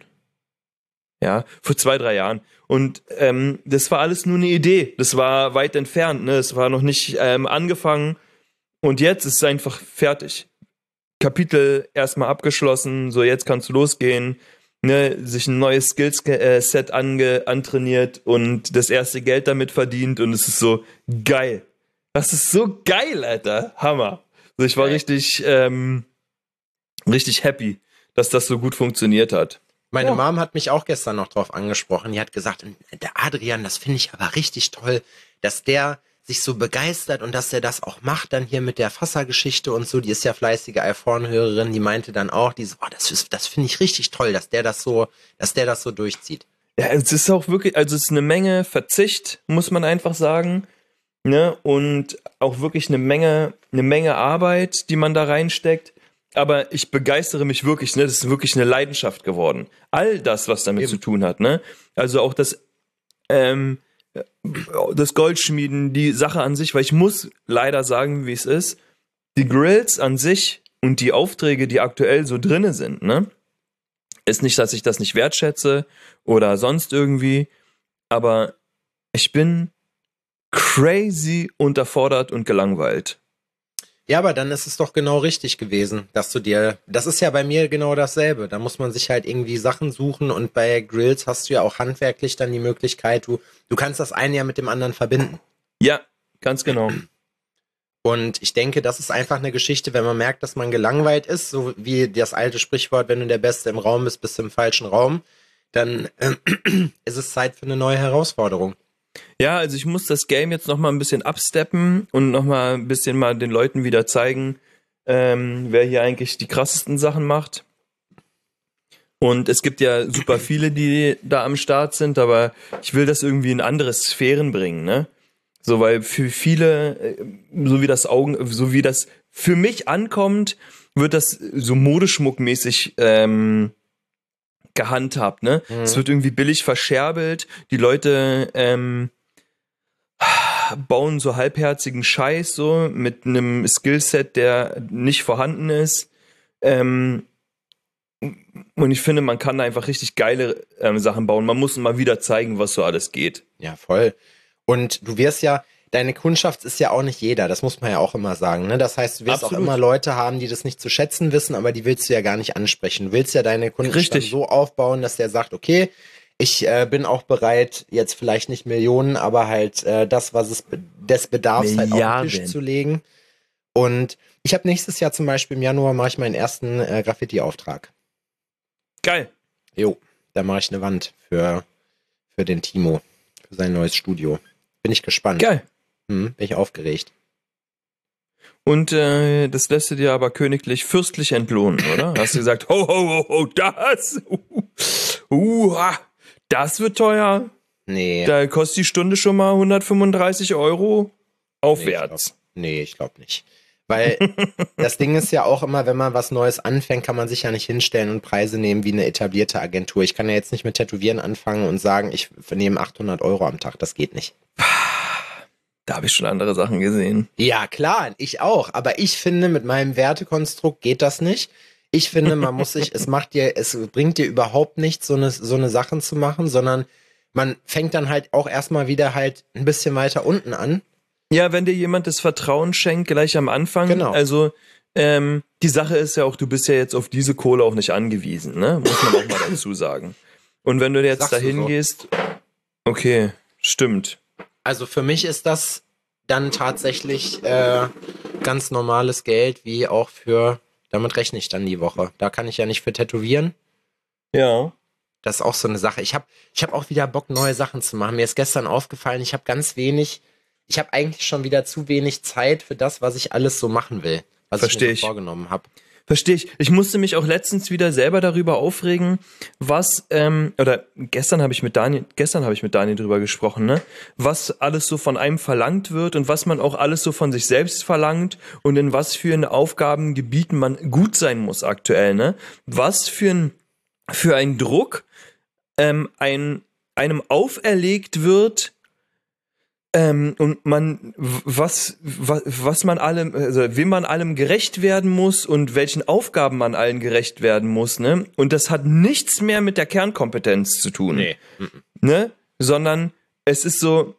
Ja, vor zwei, drei Jahren. Und ähm, das war alles nur eine Idee. Das war weit entfernt, ne? Es war noch nicht ähm, angefangen. Und jetzt ist es einfach fertig. Kapitel erstmal abgeschlossen. So, jetzt kannst du losgehen. Ne, sich ein neues Skills-Set ange, antrainiert und das erste Geld damit verdient und es ist so geil. Das ist so geil, Alter. Hammer. Also ich war okay. richtig, ähm, richtig happy, dass das so gut funktioniert hat. Meine ja. Mom hat mich auch gestern noch drauf angesprochen. Die hat gesagt, der Adrian, das finde ich aber richtig toll, dass der sich so begeistert und dass er das auch macht dann hier mit der Fasser-Geschichte und so. Die ist ja fleißige iPhone-Hörerin, die meinte dann auch, die so, oh, das ist, das finde ich richtig toll, dass der das so, dass der das so durchzieht. Ja, es ist auch wirklich, also es ist eine Menge Verzicht, muss man einfach sagen, ne, und auch wirklich eine Menge, eine Menge Arbeit, die man da reinsteckt. Aber ich begeistere mich wirklich, ne, das ist wirklich eine Leidenschaft geworden. All das, was damit Eben. zu tun hat, ne, also auch das, ähm, das Goldschmieden, die Sache an sich, weil ich muss leider sagen, wie es ist, die Grills an sich und die Aufträge, die aktuell so drinne sind, ne, ist nicht, dass ich das nicht wertschätze oder sonst irgendwie, aber ich bin crazy unterfordert und gelangweilt. Ja, aber dann ist es doch genau richtig gewesen, dass du dir, das ist ja bei mir genau dasselbe, da muss man sich halt irgendwie Sachen suchen und bei Grills hast du ja auch handwerklich dann die Möglichkeit, du, du kannst das eine ja mit dem anderen verbinden. Ja, ganz genau. Und ich denke, das ist einfach eine Geschichte, wenn man merkt, dass man gelangweilt ist, so wie das alte Sprichwort, wenn du der Beste im Raum bist, bist du im falschen Raum, dann äh, ist es Zeit für eine neue Herausforderung. Ja, also ich muss das Game jetzt nochmal ein bisschen absteppen und nochmal ein bisschen mal den Leuten wieder zeigen, ähm, wer hier eigentlich die krassesten Sachen macht. Und es gibt ja super viele, die da am Start sind, aber ich will das irgendwie in andere Sphären bringen, ne? So, weil für viele, so wie das Augen, so wie das für mich ankommt, wird das so modeschmuckmäßig ähm, gehandhabt, ne? Mhm. Es wird irgendwie billig verscherbelt, die Leute ähm, bauen so halbherzigen Scheiß so mit einem Skillset, der nicht vorhanden ist. Ähm, und ich finde, man kann da einfach richtig geile ähm, Sachen bauen. Man muss mal wieder zeigen, was so alles geht. Ja, voll. Und du wirst ja, deine Kundschaft ist ja auch nicht jeder, das muss man ja auch immer sagen, ne? Das heißt, du wirst Absolut. auch immer Leute haben, die das nicht zu schätzen wissen, aber die willst du ja gar nicht ansprechen. Du willst ja deine Kundenstamm so aufbauen, dass der sagt, okay, ich äh, bin auch bereit, jetzt vielleicht nicht Millionen, aber halt äh, das, was es be- des Bedarfs Milliarden. halt auf den Tisch zu legen. Und ich habe nächstes Jahr zum Beispiel im Januar mache ich meinen ersten äh, Graffiti-Auftrag. Geil. Jo, da mache ich eine Wand für, für den Timo, für sein neues Studio. Bin ich gespannt. Geil. Hm, bin ich aufgeregt. Und äh, das lässt du dir aber königlich fürstlich entlohnen, oder? Hast du gesagt, ho, ho, ho, ho, das, uh, uh, das wird teuer. Nee. Da kostet die Stunde schon mal hundertfünfunddreißig Euro aufwärts. Nee, ich glaube nee, glaub nicht. Weil das Ding ist ja auch immer, wenn man was Neues anfängt, kann man sich ja nicht hinstellen und Preise nehmen wie eine etablierte Agentur. Ich kann ja jetzt nicht mit Tätowieren anfangen und sagen, ich nehme achthundert Euro am Tag. Das geht nicht. Da habe ich schon andere Sachen gesehen. Ja, klar, ich auch. Aber ich finde, mit meinem Wertekonstrukt geht das nicht. Ich finde, man muss sich, es macht dir, es bringt dir überhaupt nichts, so eine, so eine Sachen zu machen, sondern man fängt dann halt auch erstmal wieder halt ein bisschen weiter unten an. Ja, wenn dir jemand das Vertrauen schenkt, gleich am Anfang. Genau. Also, ähm, die Sache ist ja auch, du bist ja jetzt auf diese Kohle auch nicht angewiesen, ne? Muss man auch mal dazu sagen. Und wenn du jetzt Sagst dahin so. gehst, okay, stimmt. Also für mich ist das dann tatsächlich äh, ganz normales Geld, wie auch für, damit rechne ich dann die Woche. Da kann ich ja nicht für tätowieren. Ja. Das ist auch so eine Sache. Ich habe ich hab auch wieder Bock, neue Sachen zu machen. Mir ist gestern aufgefallen, ich habe ganz wenig, ich habe eigentlich schon wieder zu wenig Zeit für das, was ich alles so machen will, was Versteh ich mir ich. so vorgenommen habe. Verstehe ich. Ich musste mich auch letztens wieder selber darüber aufregen, was, ähm, oder gestern habe ich mit Daniel, gestern habe ich mit Daniel drüber gesprochen, ne? Was alles so von einem verlangt wird und was man auch alles so von sich selbst verlangt und in was für eine Aufgabengebieten man gut sein muss aktuell, ne? Was für ein, für ein Druck, ähm, ein, einem auferlegt wird, Ähm, und man, was, was, was man allem, also wem man allem gerecht werden muss und welchen Aufgaben man allen gerecht werden muss, ne? Und das hat nichts mehr mit der Kernkompetenz zu tun, Nee. ne? Sondern es ist so,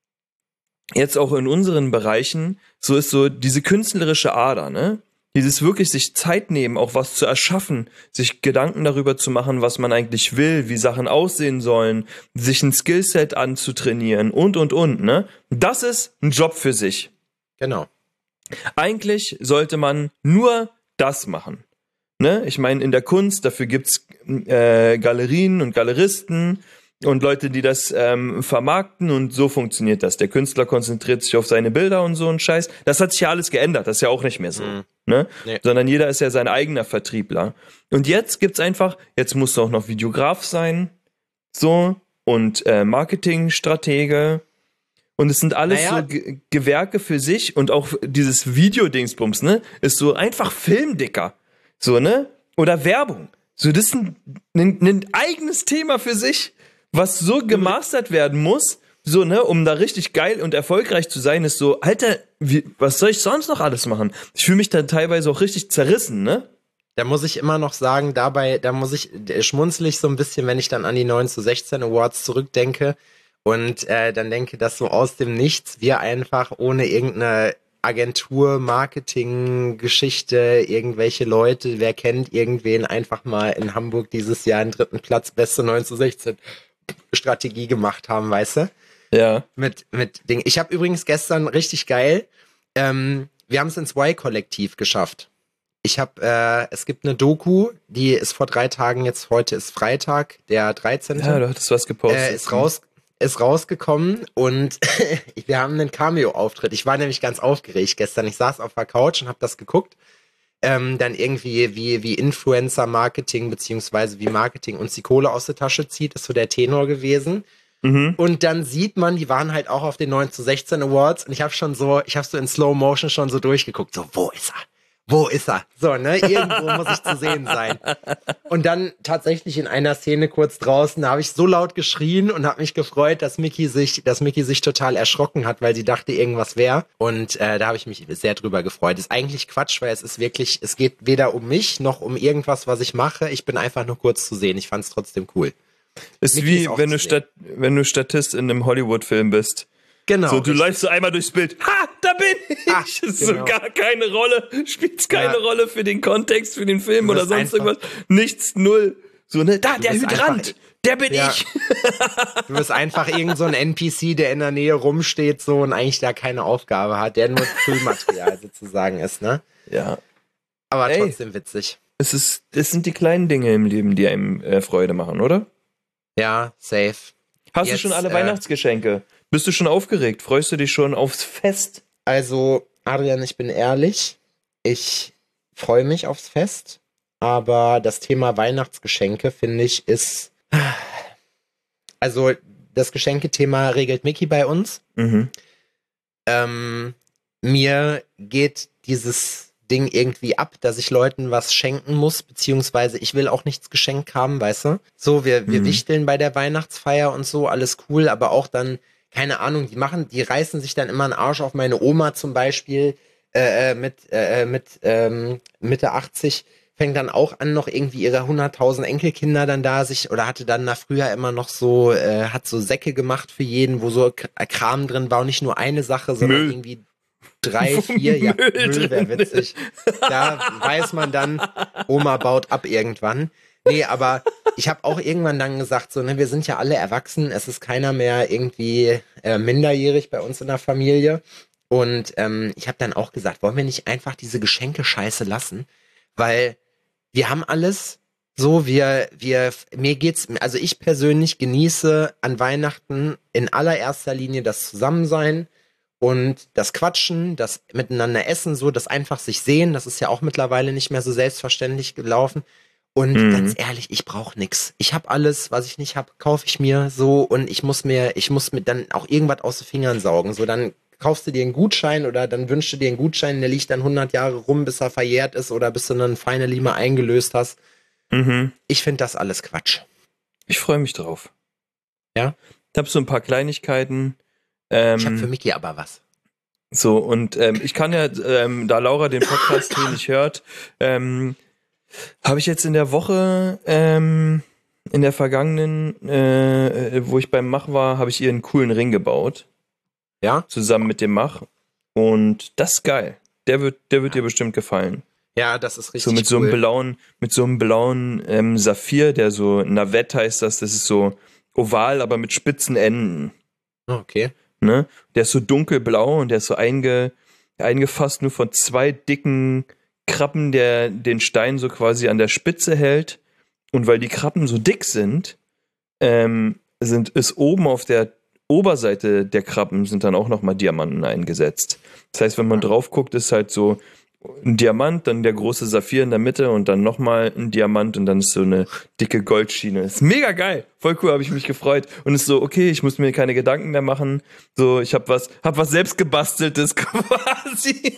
jetzt auch in unseren Bereichen, so ist so diese künstlerische Ader, ne? Dieses wirklich sich Zeit nehmen, auch was zu erschaffen, sich Gedanken darüber zu machen, was man eigentlich will, wie Sachen aussehen sollen, sich ein Skillset anzutrainieren und, und, und, ne? Das ist ein Job für sich. Genau. Eigentlich sollte man nur das machen, ne? Ich meine, in der Kunst, dafür gibt's äh, Galerien und Galeristen und Leute, die das ähm, vermarkten und so funktioniert das. Der Künstler konzentriert sich auf seine Bilder und so ein Scheiß. Das hat sich ja alles geändert, das ist ja auch nicht mehr so. Mhm. Ne? Nee. Sondern jeder ist ja sein eigener Vertriebler. Und jetzt gibt's einfach, jetzt musst du auch noch Videograf sein, so, und äh, Marketingstratege. Und es sind alles naja. so Ge- Gewerke für sich und auch dieses Videodingsbums, ne, ist so einfach Filmdicker. So, ne? Oder Werbung. So, das ist ein, ein, ein eigenes Thema für sich, was so gemastert werden muss, so, ne, um da richtig geil und erfolgreich zu sein, ist so, Alter, wie, was soll ich sonst noch alles machen? Ich fühle mich da teilweise auch richtig zerrissen, ne? Da muss ich immer noch sagen, dabei, da muss ich, schmunzel ich so ein bisschen, wenn ich dann an die neun zu sechzehn Awards zurückdenke und äh, dann denke, dass so aus dem Nichts wir einfach ohne irgendeine Agentur, Marketing, Geschichte, irgendwelche Leute, wer kennt irgendwen, einfach mal in Hamburg dieses Jahr einen dritten Platz, beste neun zu sechzehn Strategie gemacht haben, weißt du? Ja. Mit, mit Dingen. Ich habe übrigens gestern richtig geil, ähm, wir haben es ins Y-Kollektiv geschafft. Ich habe, äh, es gibt eine Doku, die ist vor drei Tagen jetzt, heute ist Freitag, der dreizehnte Ja, du hattest was gepostet. Äh, ist raus, ist rausgekommen und wir haben einen Cameo-Auftritt. Ich war nämlich ganz aufgeregt gestern. Ich saß auf der Couch und habe das geguckt. Ähm, dann irgendwie wie, wie Influencer-Marketing beziehungsweise wie Marketing uns die Kohle aus der Tasche zieht, ist so der Tenor gewesen. Mhm. Und dann sieht man, die waren halt auch auf den neun zu sechzehn Awards und ich habe schon so, ich habe so in Slow Motion schon so durchgeguckt, so, wo ist er? Wo ist er? So, ne? Irgendwo muss ich zu sehen sein. Und dann tatsächlich in einer Szene kurz draußen, da habe ich so laut geschrien und habe mich gefreut, dass Mickey sich, dass Mickey sich total erschrocken hat, weil sie dachte, irgendwas wäre. Und äh, da habe ich mich sehr drüber gefreut. Ist eigentlich Quatsch, weil es ist wirklich, es geht weder um mich noch um irgendwas, was ich mache. Ich bin einfach nur kurz zu sehen. Ich fand es trotzdem cool. Ist Mickey wie, ist wenn du, Stat- wenn du Statist in einem Hollywood-Film bist. Genau. So, du richtig. läufst so einmal durchs Bild. Ha, da bin ich! Ah, das ist genau. so gar keine Rolle, spielt keine ja. Rolle für den Kontext, für den Film oder sonst irgendwas. Nichts, null. So, ne, da, der Hydrant, einfach, der bin ja. ich. Du bist einfach irgend so ein N P C, der in der Nähe rumsteht so und eigentlich da keine Aufgabe hat, der nur Füllmaterial sozusagen ist, ne? Ja. Aber Ey, trotzdem witzig. Es ist, es sind die kleinen Dinge im Leben, die einem äh, Freude machen, oder? Ja, safe. Hast Jetzt, du schon alle äh, Weihnachtsgeschenke? Bist du schon aufgeregt? Freust du dich schon aufs Fest? Also, Adrian, ich bin ehrlich, ich freue mich aufs Fest, aber das Thema Weihnachtsgeschenke, finde ich, ist... Also, das Geschenkethema regelt Mickey bei uns. Mhm. Ähm, mir geht dieses Ding irgendwie ab, dass ich Leuten was schenken muss, beziehungsweise ich will auch nichts geschenkt haben, weißt du? So, wir, wir mhm. wichteln bei der Weihnachtsfeier und so, alles cool, aber auch dann keine Ahnung, die machen, die reißen sich dann immer einen Arsch auf. Meine Oma zum Beispiel äh, mit äh, mit ähm, Mitte achtzig fängt dann auch an, noch irgendwie ihre hunderttausend Enkelkinder dann da sich, oder hatte dann nach früher immer noch so, äh, hat so Säcke gemacht für jeden, wo so Kram drin war und nicht nur eine Sache, sondern Müll. irgendwie drei, vier, ja, Müll, Müll wäre witzig. Da weiß man dann, Oma baut ab irgendwann. Nee, aber ich habe auch irgendwann dann gesagt, so, ne, wir sind ja alle erwachsen, es ist keiner mehr irgendwie äh, minderjährig bei uns in der Familie. Und ähm, ich habe dann auch gesagt, wollen wir nicht einfach diese Geschenke-Scheiße lassen? Weil wir haben alles, so, wir, wir, mir geht's, also ich persönlich genieße an Weihnachten in allererster Linie das Zusammensein und das Quatschen, das Miteinander essen, so, das einfach sich sehen, das ist ja auch mittlerweile nicht mehr so selbstverständlich gelaufen. Und Mhm. ganz ehrlich, ich brauche nix. Ich habe alles, was ich nicht habe, kaufe ich mir so und ich muss mir, ich muss mir dann auch irgendwas aus den Fingern saugen. So, dann kaufst du dir einen Gutschein oder dann wünschst du dir einen Gutschein, der liegt dann hundert Jahre rum, bis er verjährt ist oder bis du dann finally mal eingelöst hast. Mhm. Ich finde das alles Quatsch. Ich freue mich drauf. Ja? Ich habe so ein paar Kleinigkeiten. Ähm, Ich habe für Micky aber was. So, und ähm, ich kann ja, ähm, da Laura den Podcast hier nicht hört, ähm, habe ich jetzt in der Woche, ähm, in der vergangenen, äh, wo ich beim Mach war, habe ich ihr einen coolen Ring gebaut. Ja? Zusammen mit dem Mach. Und das ist geil. Der wird, der wird dir bestimmt gefallen. Ja, das ist richtig So mit so cool. einem blauen, mit so einem blauen ähm, Saphir, der so, Navette heißt das, das ist so oval, aber mit spitzen Enden. Okay. Ne? Der ist so dunkelblau und der ist so einge, eingefasst nur von zwei dicken Krabben, der den Stein so quasi an der Spitze hält. Und weil die Krabben so dick sind, ähm, sind ist oben auf der Oberseite der Krabben sind dann auch nochmal Diamanten eingesetzt. Das heißt, wenn man drauf guckt, ist halt so ein Diamant, dann der große Saphir in der Mitte und dann nochmal ein Diamant und dann ist so eine dicke Goldschiene. Ist mega geil. Voll cool, habe ich mich gefreut. Und ist so, okay, ich muss mir keine Gedanken mehr machen. So, ich habe was, hab was selbst gebasteltes quasi.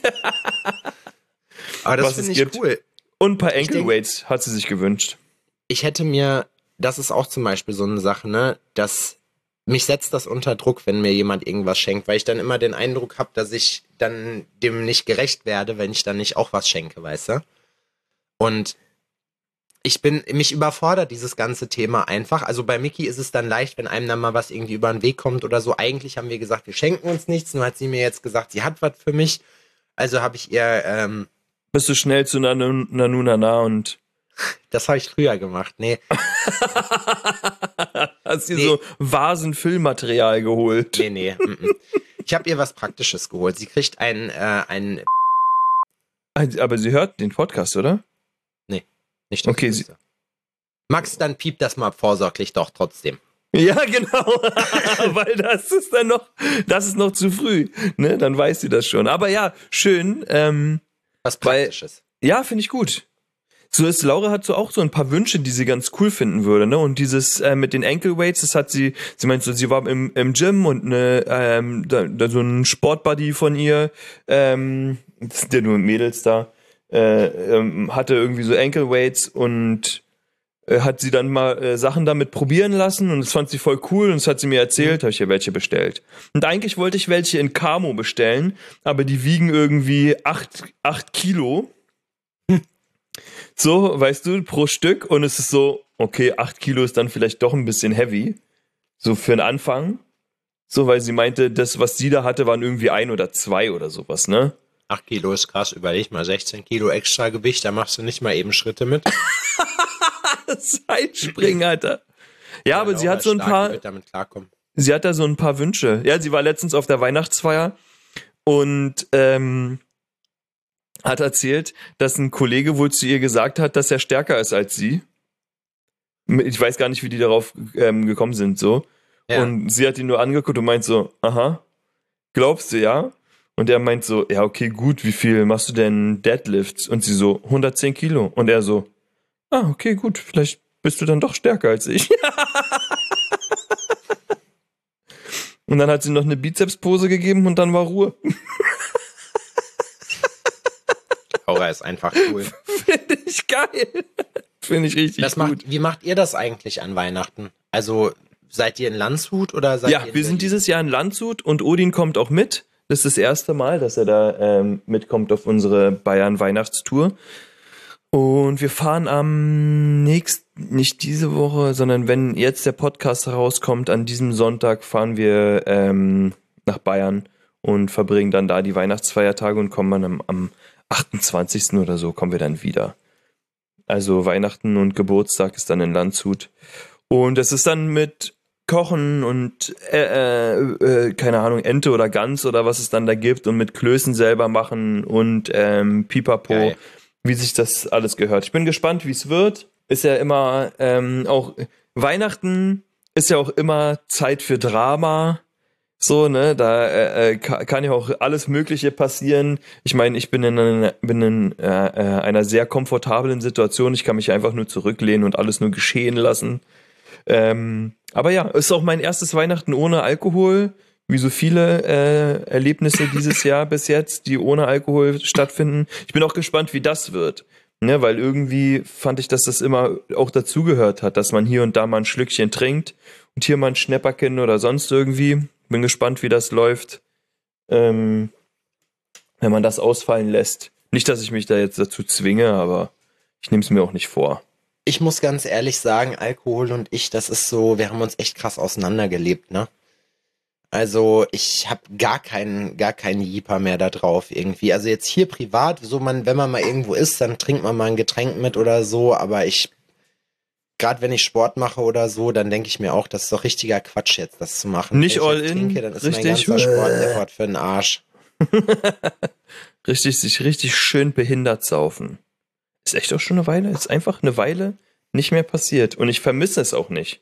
Aber das was finde es ich gibt. cool. Und ein paar Ich denk- Ankle-Weights hat sie sich gewünscht. Ich hätte mir, das ist auch zum Beispiel so eine Sache, ne, dass mich setzt das unter Druck, wenn mir jemand irgendwas schenkt, weil ich dann immer den Eindruck habe, dass ich dann dem nicht gerecht werde, wenn ich dann nicht auch was schenke, weißt du? Und ich bin, mich überfordert dieses ganze Thema einfach. Also bei Micky ist es dann leicht, wenn einem dann mal was irgendwie über den Weg kommt oder so. Eigentlich haben wir gesagt, wir schenken uns nichts. Nur hat sie mir jetzt gesagt, sie hat was für mich. Also habe ich ihr, ähm, Bist du schnell zu Nanu Nanu Nana und das habe ich früher gemacht. Nee, hast dir Nee. so Vasen-Füllmaterial geholt. nee, nee. mm, mm. Ich habe ihr was Praktisches geholt. Sie kriegt ein, äh, ein, Aber sie hört den Podcast, oder? nicht das Okay, sie- Größte. Max, dann piept das mal vorsorglich doch trotzdem. Ja, genau. Weil das ist dann noch, das ist noch zu früh. Ne? Dann weiß sie das schon. Aber ja, schön. Ähm, Was Weil- Praktisches. ja, finde ich gut. So ist, Laura hat so auch so ein paar Wünsche, die sie ganz cool finden würde, ne? Und dieses äh, mit den Ankle Weights, das hat sie, sie meint so, sie war im, im Gym und ne, ähm, da, da so ein Sportbuddy von ihr, ähm, das sind ja nur Mädels da, äh, ähm, hatte irgendwie so Ankle Weights und äh, hat sie dann mal äh, Sachen damit probieren lassen und das fand sie voll cool und das hat sie mir erzählt, habe ich ihr welche bestellt. Und eigentlich wollte ich welche in Camo bestellen, aber die wiegen irgendwie acht, acht Kilo. So, weißt du, pro Stück und es ist so, okay, acht Kilo ist dann vielleicht doch ein bisschen heavy. So für den Anfang. So, weil sie meinte, das, was sie da hatte, waren irgendwie ein oder zwei oder sowas, ne? acht Kilo ist krass, überleg mal, sechzehn Kilo extra Gewicht, da machst du nicht mal eben Schritte mit. Seitspringen, Alter. Ja, aber sie hat so ein Stark, die paar, wird damit klarkommen. sie hat da so ein paar Wünsche. Ja, sie war letztens auf der Weihnachtsfeier und ähm, hat erzählt, dass ein Kollege wohl zu ihr gesagt hat, dass er stärker ist als sie. Ich weiß gar nicht, wie die darauf ähm, gekommen sind, so. Ja. Und sie hat ihn nur angeguckt und meint so, aha, glaubst du, ja? Und er meint so, ja, okay, gut, wie viel machst du denn Deadlifts? Und sie so, hundertzehn Kilo. Und er so, ah, okay, gut, vielleicht bist du dann doch stärker als ich. Und dann hat sie noch eine Bizepspose gegeben und dann war Ruhe. Laura ist einfach cool. Finde ich geil. Finde ich richtig Das gut. macht, wie macht ihr das eigentlich an Weihnachten? Also seid ihr in Landshut oder seid Ja, ihr in wir sind Berlin? dieses Jahr in Landshut und Odin kommt auch mit. Das ist das erste Mal, dass er da ähm, mitkommt auf unsere Bayern-Weihnachtstour. Und wir fahren am nächsten, nicht diese Woche, sondern wenn jetzt der Podcast herauskommt, an diesem Sonntag fahren wir ähm, nach Bayern und verbringen dann da die Weihnachtsfeiertage und kommen dann am, am achtundzwanzigsten oder so kommen wir dann wieder. Also Weihnachten und Geburtstag ist dann in Landshut. Und es ist dann mit Kochen und äh, äh, äh, keine Ahnung, Ente oder Gans oder was es dann da gibt und mit Klößen selber machen und ähm, Pipapo, Geil. wie sich das alles gehört. Ich bin gespannt, wie es wird. ist ja immer ähm, auch Weihnachten ist ja auch immer Zeit für Drama. So, ne, da äh, kann ja auch alles Mögliche passieren. Ich meine, ich bin in, einer, bin in äh, einer sehr komfortablen Situation. Ich kann mich einfach nur zurücklehnen und alles nur geschehen lassen. Ähm, aber ja, ist auch mein erstes Weihnachten ohne Alkohol. Wie so viele äh, Erlebnisse dieses Jahr bis jetzt, die ohne Alkohol stattfinden. Ich bin auch gespannt, wie das wird. Ne, weil irgendwie fand ich, dass das immer auch dazugehört hat, dass man hier und da mal ein Schlückchen trinkt und hier mal ein Schnäpperchen oder sonst irgendwie. Bin gespannt, wie das läuft, ähm, wenn man das ausfallen lässt. Nicht, dass ich mich da jetzt dazu zwinge, aber ich nehme es mir auch nicht vor. Ich muss ganz ehrlich sagen, Alkohol und ich, das ist so, wir haben uns echt krass auseinandergelebt, ne? Also ich habe gar keinen, gar keinen Jeeper mehr da drauf irgendwie. Also jetzt hier privat, so man, wenn man mal irgendwo ist, dann trinkt man mal ein Getränk mit oder so. Aber ich, gerade wenn ich Sport mache oder so, dann denke ich mir auch, das ist doch richtiger Quatsch jetzt, das zu machen. Nicht all in, trinke, dann ist richtig. mein ganzer Sport für den Arsch. Richtig, sich richtig schön behindert saufen. Ist echt auch schon eine Weile, ist einfach eine Weile nicht mehr passiert. Und ich vermisse es auch nicht.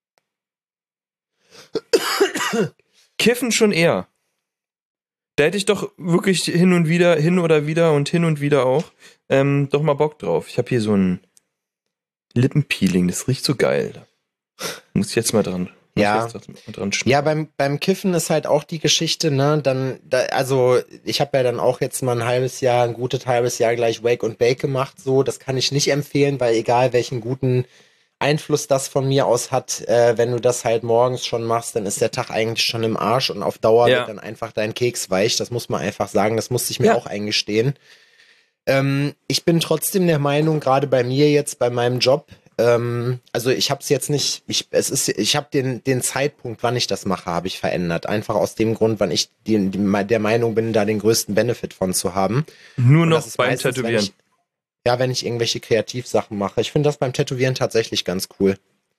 Kiffen schon eher. Da hätte ich doch wirklich hin und wieder, hin oder wieder und hin und wieder auch, ähm, doch mal Bock drauf. Ich habe hier so ein Lippenpeeling, das riecht so geil. Muss ich jetzt mal dran. Ja, mal dran ja beim, beim Kiffen ist halt auch die Geschichte, ne, dann, da, also ich habe ja dann auch jetzt mal ein halbes Jahr, ein gutes halbes Jahr gleich Wake und Bake gemacht, so, das kann ich nicht empfehlen, weil egal welchen guten Einfluss das von mir aus hat, äh, wenn du das halt morgens schon machst, dann ist der Tag eigentlich schon im Arsch und auf Dauer ja. wird dann einfach dein Keks weich. Das muss man einfach sagen, das musste ich mir ja. auch eingestehen. Ähm, ich bin trotzdem der Meinung, gerade bei mir jetzt, bei meinem Job, ähm, also ich habe es jetzt nicht, ich, es ist, ich habe den, den Zeitpunkt, wann ich das mache, habe ich verändert. Einfach aus dem Grund, wann ich die, die, der Meinung bin, da den größten Benefit von zu haben. Nur und noch beim meistens, Tätowieren. Ich, Ja, wenn ich irgendwelche Kreativsachen mache. Ich finde das beim Tätowieren tatsächlich ganz cool.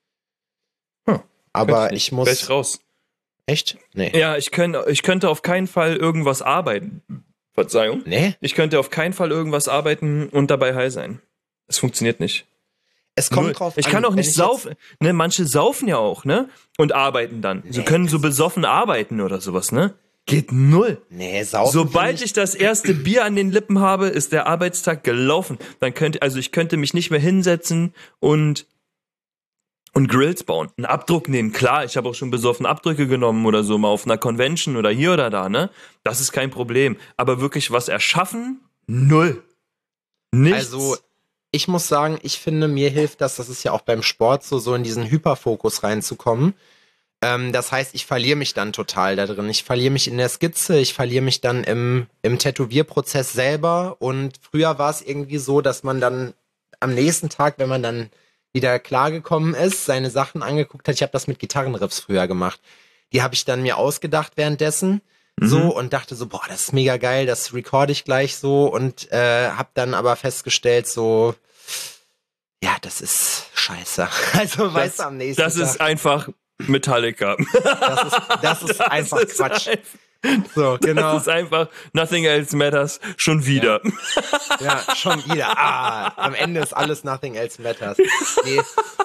Hm, Aber ich muss... Gleich raus. Echt? Nee. Ja, ich, könnt, ich könnte auf keinen Fall irgendwas arbeiten. Verzeihung. Nee? Ich könnte auf keinen Fall irgendwas arbeiten und dabei high sein. Das funktioniert nicht. Es kommt Null. drauf ich an. kann auch wenn nicht ich saufen. Ne, manche saufen ja auch, ne? Und arbeiten dann. Sie Nee, können so das- besoffen arbeiten oder sowas, ne? Geht null. Nee, saufen Sobald find ich das erste Bier an den Lippen habe, ist der Arbeitstag gelaufen. Dann könnte, also ich könnte mich nicht mehr hinsetzen und und Grills bauen. Einen Abdruck nehmen, klar, ich habe auch schon besoffen Abdrücke genommen oder so, mal auf einer Convention oder hier oder da, ne? Das ist kein Problem. Aber wirklich was erschaffen? Null. Nichts. Also, ich muss sagen, ich finde, mir hilft das, das ist ja auch beim Sport so, so in diesen Hyperfokus reinzukommen. Ähm, das heißt, ich verliere mich dann total da drin. Ich verliere mich in der Skizze, ich verliere mich dann im, im Tätowierprozess selber. Und früher war es irgendwie so, dass man dann am nächsten Tag, wenn man dann wieder klargekommen ist, seine Sachen angeguckt hat. Ich habe das mit Gitarrenriffs früher gemacht. Die habe ich dann mir ausgedacht währenddessen. So, Mhm. und dachte so, boah, das ist mega geil, das recorde ich gleich so. Und äh, habe dann aber festgestellt, so, ja, das ist scheiße. Also, weißt du, am nächsten Das Tag. ist einfach Metallica. Das ist, das ist einfach ist Quatsch. ein- So, genau. Das ist einfach Nothing Else Matters schon wieder. Ja, schon wieder. Ah, am Ende ist alles Nothing Else Matters. Nee.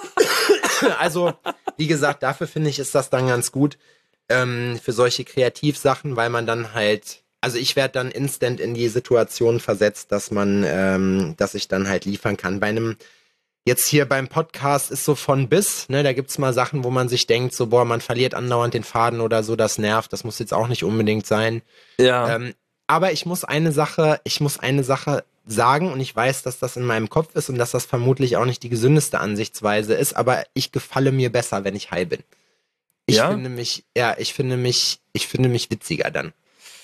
Also, wie gesagt, dafür finde ich, ist das dann ganz gut. Ähm, für solche Kreativsachen, weil man dann halt, also ich werde dann instant in die Situation versetzt, dass man, ähm, dass ich dann halt liefern kann. Bei einem, jetzt hier beim Podcast ist so von bis, ne, da gibt's mal Sachen, wo man sich denkt, so, boah, man verliert andauernd den Faden oder so, das nervt, das muss jetzt auch nicht unbedingt sein. Ja. Ähm, aber ich muss eine Sache, ich muss eine Sache sagen und ich weiß, dass das in meinem Kopf ist und dass das vermutlich auch nicht die gesündeste Ansichtsweise ist, aber ich gefalle mir besser, wenn ich high bin. Ich Ja? finde mich, ja, ich finde mich, ich finde mich witziger dann.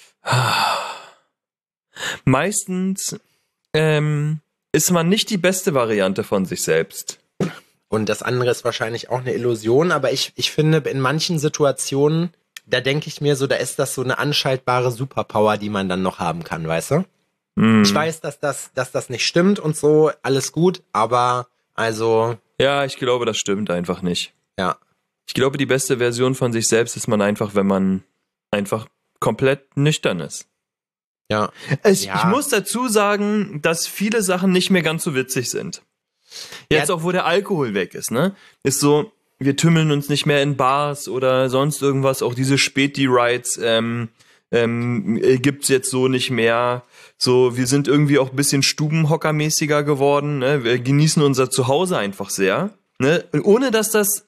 Meistens ähm, ist man nicht die beste Variante von sich selbst. Und das andere ist wahrscheinlich auch eine Illusion, aber ich, ich finde, in manchen Situationen, da denke ich mir so, da ist das so eine anschaltbare Superpower, die man dann noch haben kann, weißt du? Hm. Ich weiß, dass das, dass das nicht stimmt und so, alles gut, aber also, Ja, ich glaube, das stimmt einfach nicht. ja. Ich glaube, die beste Version von sich selbst ist man einfach, wenn man einfach komplett nüchtern ist. Ja. Ich, Ja. ich muss dazu sagen, dass viele Sachen nicht mehr ganz so witzig sind. Jetzt Ja. auch, wo der Alkohol weg ist, ne? Ist so, wir tümmeln uns nicht mehr in Bars oder sonst irgendwas. Auch diese Späti-Rides ähm, ähm, äh, gibt's jetzt so nicht mehr. So, wir sind irgendwie auch ein bisschen stubenhockermäßiger geworden. Ne? Wir genießen unser Zuhause einfach sehr. Ne? Und ohne dass das,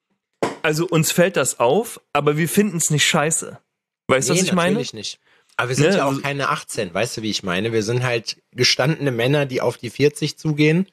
also uns fällt das auf, aber wir finden es nicht scheiße. Weißt du, Nee, was ich meine? natürlich nicht. Aber wir sind Ne, ja auch also- keine achtzehn, weißt du, wie ich meine? Wir sind halt gestandene Männer, die auf die vierzig zugehen.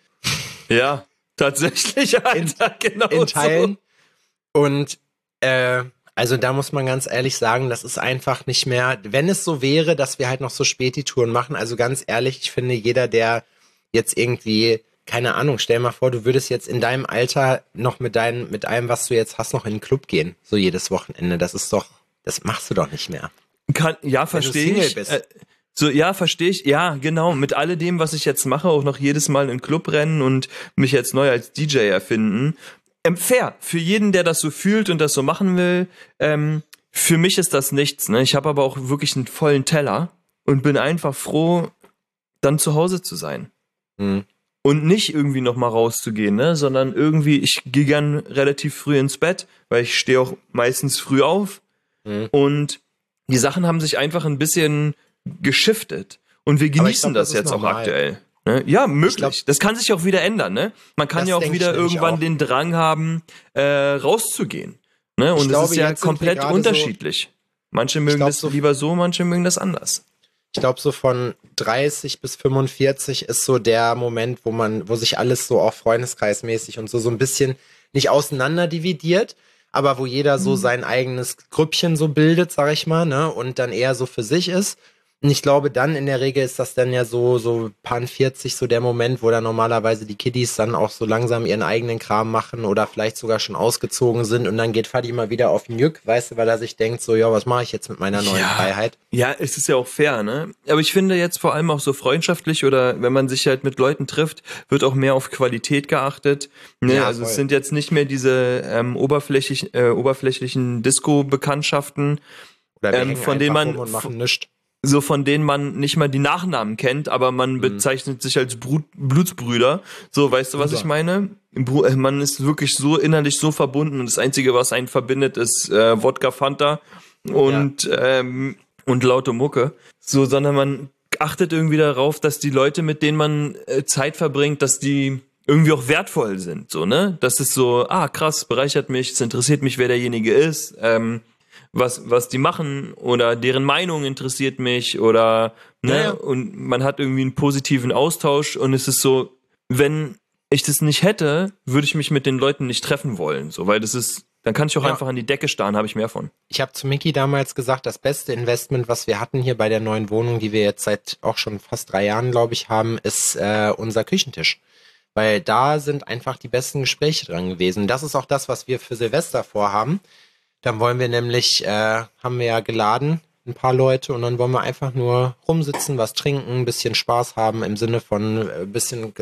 Ja, tatsächlich, Alter, genau in Teilen. so. Und äh, also da muss man ganz ehrlich sagen, das ist einfach nicht mehr, wenn es so wäre, dass wir halt noch so Späti-Touren machen, also ganz ehrlich, ich finde, jeder, der jetzt irgendwie, keine Ahnung, stell mal vor, du würdest jetzt in deinem Alter noch mit deinem, mit allem, was du jetzt hast, noch in den Club gehen, so jedes Wochenende, das ist doch, das machst du doch nicht mehr. Kann, ja, Wenn du verstehe Single ich. bist. Äh, so, ja, verstehe ich. Ja, genau. Mit alledem, was ich jetzt mache, auch noch jedes Mal in den Club rennen und mich jetzt neu als D J erfinden. Ähm, fair. Für jeden, der das so fühlt und das so machen will. Ähm, für mich ist das nichts. Ne? Ich habe aber auch wirklich einen vollen Teller und bin einfach froh, dann zu Hause zu sein. Hm. Und nicht irgendwie noch mal rauszugehen, ne? Sondern irgendwie, ich gehe gern relativ früh ins Bett, weil ich stehe auch meistens früh auf. Hm. Und die Sachen haben sich einfach ein bisschen geschiftet. Und wir Aber ich genießen glaub, das, das ist jetzt auch normal. aktuell. Ne? Ja, möglich. glaub- das kann sich auch wieder ändern, ne? Man kann Das ja auch denk ich wieder nämlich irgendwann auch. den Drang haben, äh, rauszugehen. Ne? Und es glaube, ist ja jetzt sind wir komplett gerade so- unterschiedlich. Manche mögen glaub, das so- lieber so, manche mögen das anders. Ich glaube, so von dreißig bis fünfundvierzig ist so der Moment, wo man, wo sich alles so auch freundeskreismäßig und so, so ein bisschen nicht auseinander dividiert, aber wo jeder so sein eigenes Grüppchen so bildet, sag ich mal, ne, und dann eher so für sich ist. Und ich glaube, dann in der Regel ist das dann ja so, so paar vierzig, so der Moment, wo dann normalerweise die Kiddies dann auch so langsam ihren eigenen Kram machen oder vielleicht sogar schon ausgezogen sind und dann geht Fadi mal wieder auf den Jück, weißt du, weil er sich denkt so, ja, was mache ich jetzt mit meiner neuen Ja. Freiheit? Ja, es ist ja auch fair, ne? Aber ich finde jetzt vor allem auch so freundschaftlich oder wenn man sich halt mit Leuten trifft, wird auch mehr auf Qualität geachtet. Ne? Ja, also es voll. sind jetzt nicht mehr diese ähm, oberflächlich, äh, oberflächlichen Disco-Bekanntschaften, Oder wir Ähm, hängen von denen einfach man- rum und machen nichts. so von denen man nicht mal die Nachnamen kennt, aber man Mhm. bezeichnet sich als Brut, Blutsbrüder. So, weißt du, was Bruder. ich meine? Bru- äh, Man ist wirklich so innerlich so verbunden und das Einzige, was einen verbindet, ist äh, Wodka Fanta und ähm, und laute Mucke. So, sondern man achtet irgendwie darauf, dass die Leute, mit denen man äh, Zeit verbringt, dass die irgendwie auch wertvoll sind, so, ne? Das ist so, ah, krass, bereichert mich, es interessiert mich, wer derjenige ist, ähm, was, was die machen oder deren Meinung interessiert mich oder, ne, Ja, ja. und man hat irgendwie einen positiven Austausch und es ist so, wenn ich das nicht hätte, würde ich mich mit den Leuten nicht treffen wollen, so, weil das ist, dann kann ich auch Ja. einfach an die Decke starren, habe ich mehr von. Ich habe zu Micky damals gesagt, das beste Investment, was wir hatten hier bei der neuen Wohnung, die wir jetzt seit auch schon fast drei Jahren, glaube ich, haben, ist äh, unser Küchentisch. Weil da sind einfach die besten Gespräche dran gewesen. Das ist auch das, was wir für Silvester vorhaben. Dann wollen wir nämlich, äh, haben wir ja geladen, ein paar Leute, und dann wollen wir einfach nur rumsitzen, was trinken, ein bisschen Spaß haben im Sinne von äh, ein bisschen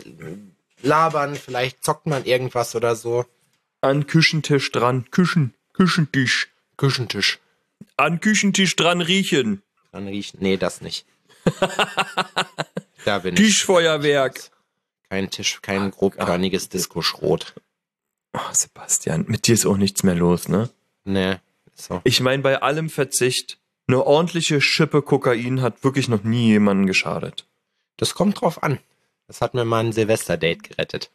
labern, vielleicht zockt man irgendwas oder so. An Küchentisch dran, Küchen, Küchentisch. Küchentisch An Küchentisch dran riechen. dran riechen. Nee, das nicht. Da bin ich. Tischfeuerwerk. Kein Tisch, kein grobkörniges Disco-Schrot. Oh, Sebastian, mit dir ist auch nichts mehr los, ne? Nee, so. Ich meine, bei allem Verzicht, eine ordentliche Schippe Kokain hat wirklich noch nie jemanden geschadet. Das kommt drauf an. Das hat mir mal ein Silvester-Date gerettet.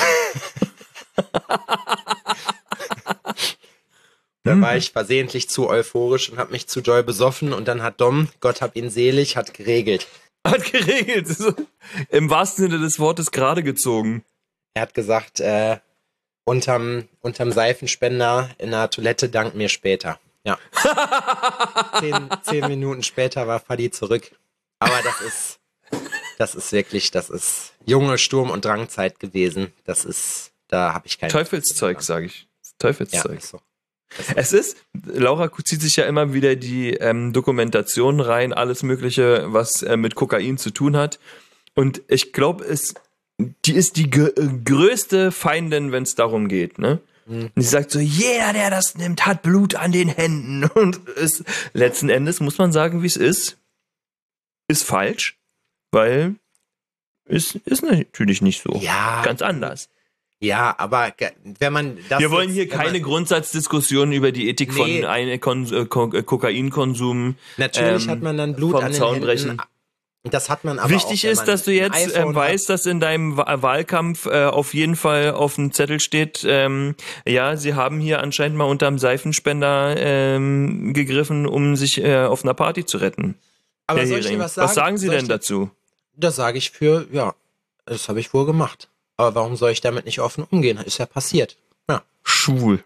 Da war ich versehentlich zu euphorisch und habe mich zu doll besoffen und dann hat Dom, Gott hab ihn selig, hat geregelt. Hat geregelt. So, im wahrsten Sinne des Wortes gerade gezogen. Er hat gesagt, äh, unterm, unterm Seifenspender in der Toilette dank mir später. Ja. zehn, zehn Minuten später war Fadi zurück. Aber das ist, das ist wirklich, das ist junge Sturm- und Drangzeit gewesen. Das ist, da habe ich keine... Teufelszeug, sage ich. Ja, Teufelszeug. ist so. Es ist, Laura zieht sich ja immer wieder die ähm, Dokumentation rein, alles Mögliche, was äh, mit Kokain zu tun hat. Und ich glaube, es, die ist die gr- äh, größte Feindin, wenn es darum geht, ne? Mhm. Und sie sagt so, jeder, der das nimmt, hat Blut an den Händen. Und es, letzten Endes muss man sagen, wie es ist, ist falsch, weil Ist, ist natürlich nicht so. Ja. Ganz anders. Ja, aber ge- wenn man das. Wir wollen jetzt- hier wenn keine man, Grundsatzdiskussion über die Ethik Nee. von ein, Kon, äh, Ko- äh, Kokainkonsum. Natürlich ähm, hat man dann Blut vom an den Zaun Händen. brechen. Das hat man aber Wichtig auch, wenn ist, man dass du ein jetzt äh, iPhone weißt, dass in deinem Wa- Wahlkampf äh, auf jeden Fall auf dem Zettel steht, ähm, ja, sie haben hier anscheinend mal unterm Seifenspender ähm, gegriffen, um sich äh, auf einer Party zu retten. Aber Herr soll ich dir Hering. was sagen? Was sagen Sie Soll ich denn dir- dazu? Das sage ich für, ja, das habe ich wohl gemacht. Aber warum soll ich damit nicht offen umgehen? Ist ja passiert. Ja. Schwul.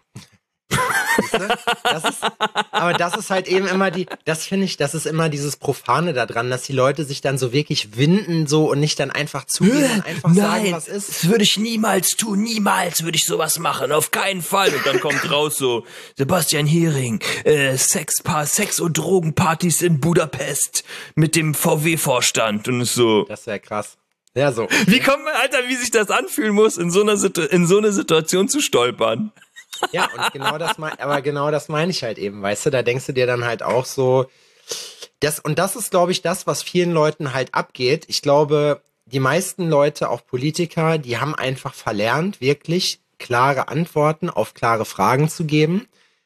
Siehste? Das ist, aber das ist halt eben immer die, das finde ich, das ist immer dieses Profane daran, dass die Leute sich dann so wirklich winden so und nicht dann einfach zugeben und einfach sagen, was ist. das würde ich niemals tun, niemals würde ich sowas machen, auf keinen Fall. Und dann kommt raus so, Sebastian Hering, äh, Sexpa- Sex- und Drogenpartys in Budapest mit dem V W-Vorstand und ist so. Das wäre krass. Ja, so. Wie kommt man, Alter, wie sich das anfühlen muss, in so einer Situ- in so eine Situation zu stolpern? Ja, und genau das mein, aber genau das meine ich halt eben, weißt du, da denkst du dir dann halt auch so, das, und das ist, glaube ich, das, was vielen Leuten halt abgeht. Ich glaube, die meisten Leute, auch Politiker, die haben einfach verlernt, wirklich klare Antworten auf klare Fragen zu geben.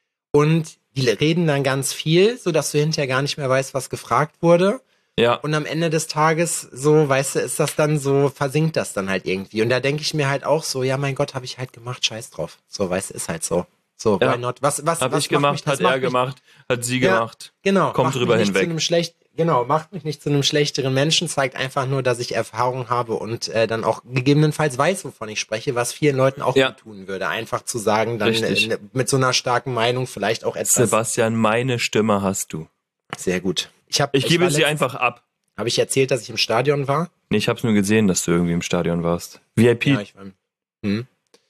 Und die reden dann ganz viel, sodass du hinterher gar nicht mehr weißt, was gefragt wurde. Ja. Und am Ende des Tages, so, weißt du, ist das dann so, versinkt das dann halt irgendwie. Und da denke ich mir halt auch so, ja, mein Gott, habe ich halt gemacht, scheiß drauf. So, weißt du, ist halt so. So, Ja. why not? Was, was, Hab was ich macht gemacht, mich, das hat macht er mich, gemacht, hat sie Ja. gemacht. Genau. Kommt macht drüber mich nicht hinweg. Zu einem schlecht, genau, macht mich nicht zu einem schlechteren Menschen, zeigt einfach nur, dass ich Erfahrung habe und äh, dann auch gegebenenfalls weiß, wovon ich spreche, was vielen Leuten auch Ja. gut tun würde. Einfach zu sagen, dann Richtig. äh, mit so einer starken Meinung vielleicht auch etwas. Sebastian, meine Stimme hast du. Sehr gut. Ich, hab, Ich gebe war sie letztens- einfach ab. Habe ich erzählt, dass ich im Stadion war? Nee, ich hab's nur gesehen, dass du irgendwie im Stadion warst. V I P. Ja, ich war hm,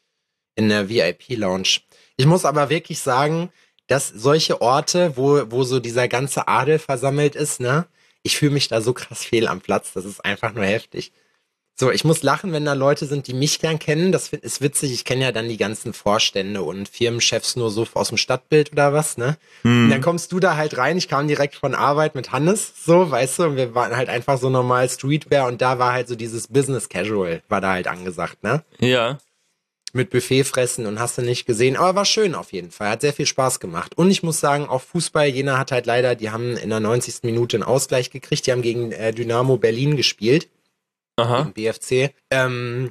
in der V I P-Lounge. Ich muss aber wirklich sagen, dass solche Orte, wo, wo so dieser ganze Adel versammelt ist, ne, ich fühle mich da so krass fehl am Platz. Das ist einfach nur heftig. So, ich muss lachen, wenn da Leute sind, die mich dann kennen. Das find, ist witzig. Ich kenne ja dann die ganzen Vorstände und Firmenchefs nur so aus dem Stadtbild oder was, ne? Und dann kommst du da halt rein. Ich kam direkt von Arbeit mit Hannes, so, weißt du, und wir waren halt einfach so normal Streetwear und da war halt so dieses Business Casual, war da halt angesagt, ne? Ja. Mit Buffet fressen und hast du nicht gesehen, aber war schön auf jeden Fall, hat sehr viel Spaß gemacht. Und ich muss sagen, auch Fußball, Jena hat halt leider, die haben in der neunzigsten Minute einen Ausgleich gekriegt, die haben gegen äh, Dynamo Berlin gespielt, Aha. gegen B F C. Ähm,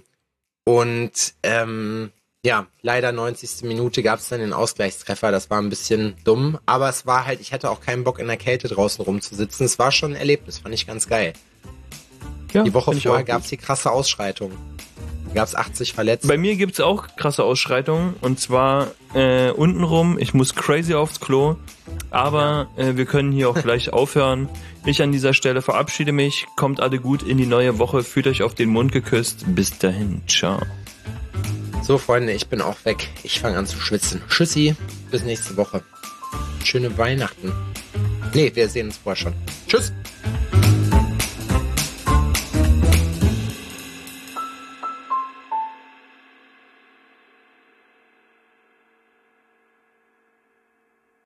und ähm, ja, leider neunzigste Minute gab es dann den Ausgleichstreffer, das war ein bisschen dumm, aber es war halt, ich hatte auch keinen Bock in der Kälte draußen rumzusitzen, es war schon ein Erlebnis, fand ich ganz geil. Ja, Die Woche find ich vorher auch gab es die krasse Ausschreitung. Gab es achtzig Verletzte. Bei mir gibt's auch krasse Ausschreitungen und zwar äh, untenrum. Ich muss crazy aufs Klo, aber äh, wir können hier auch gleich aufhören. Ich an dieser Stelle verabschiede mich. Kommt alle gut in die neue Woche. Fühlt euch auf den Mund geküsst. Bis dahin. Ciao. So, Freunde, ich bin auch weg. Ich fange an zu schwitzen. Tschüssi, bis nächste Woche. Schöne Weihnachten. Nee, wir sehen uns vorher schon. Tschüss.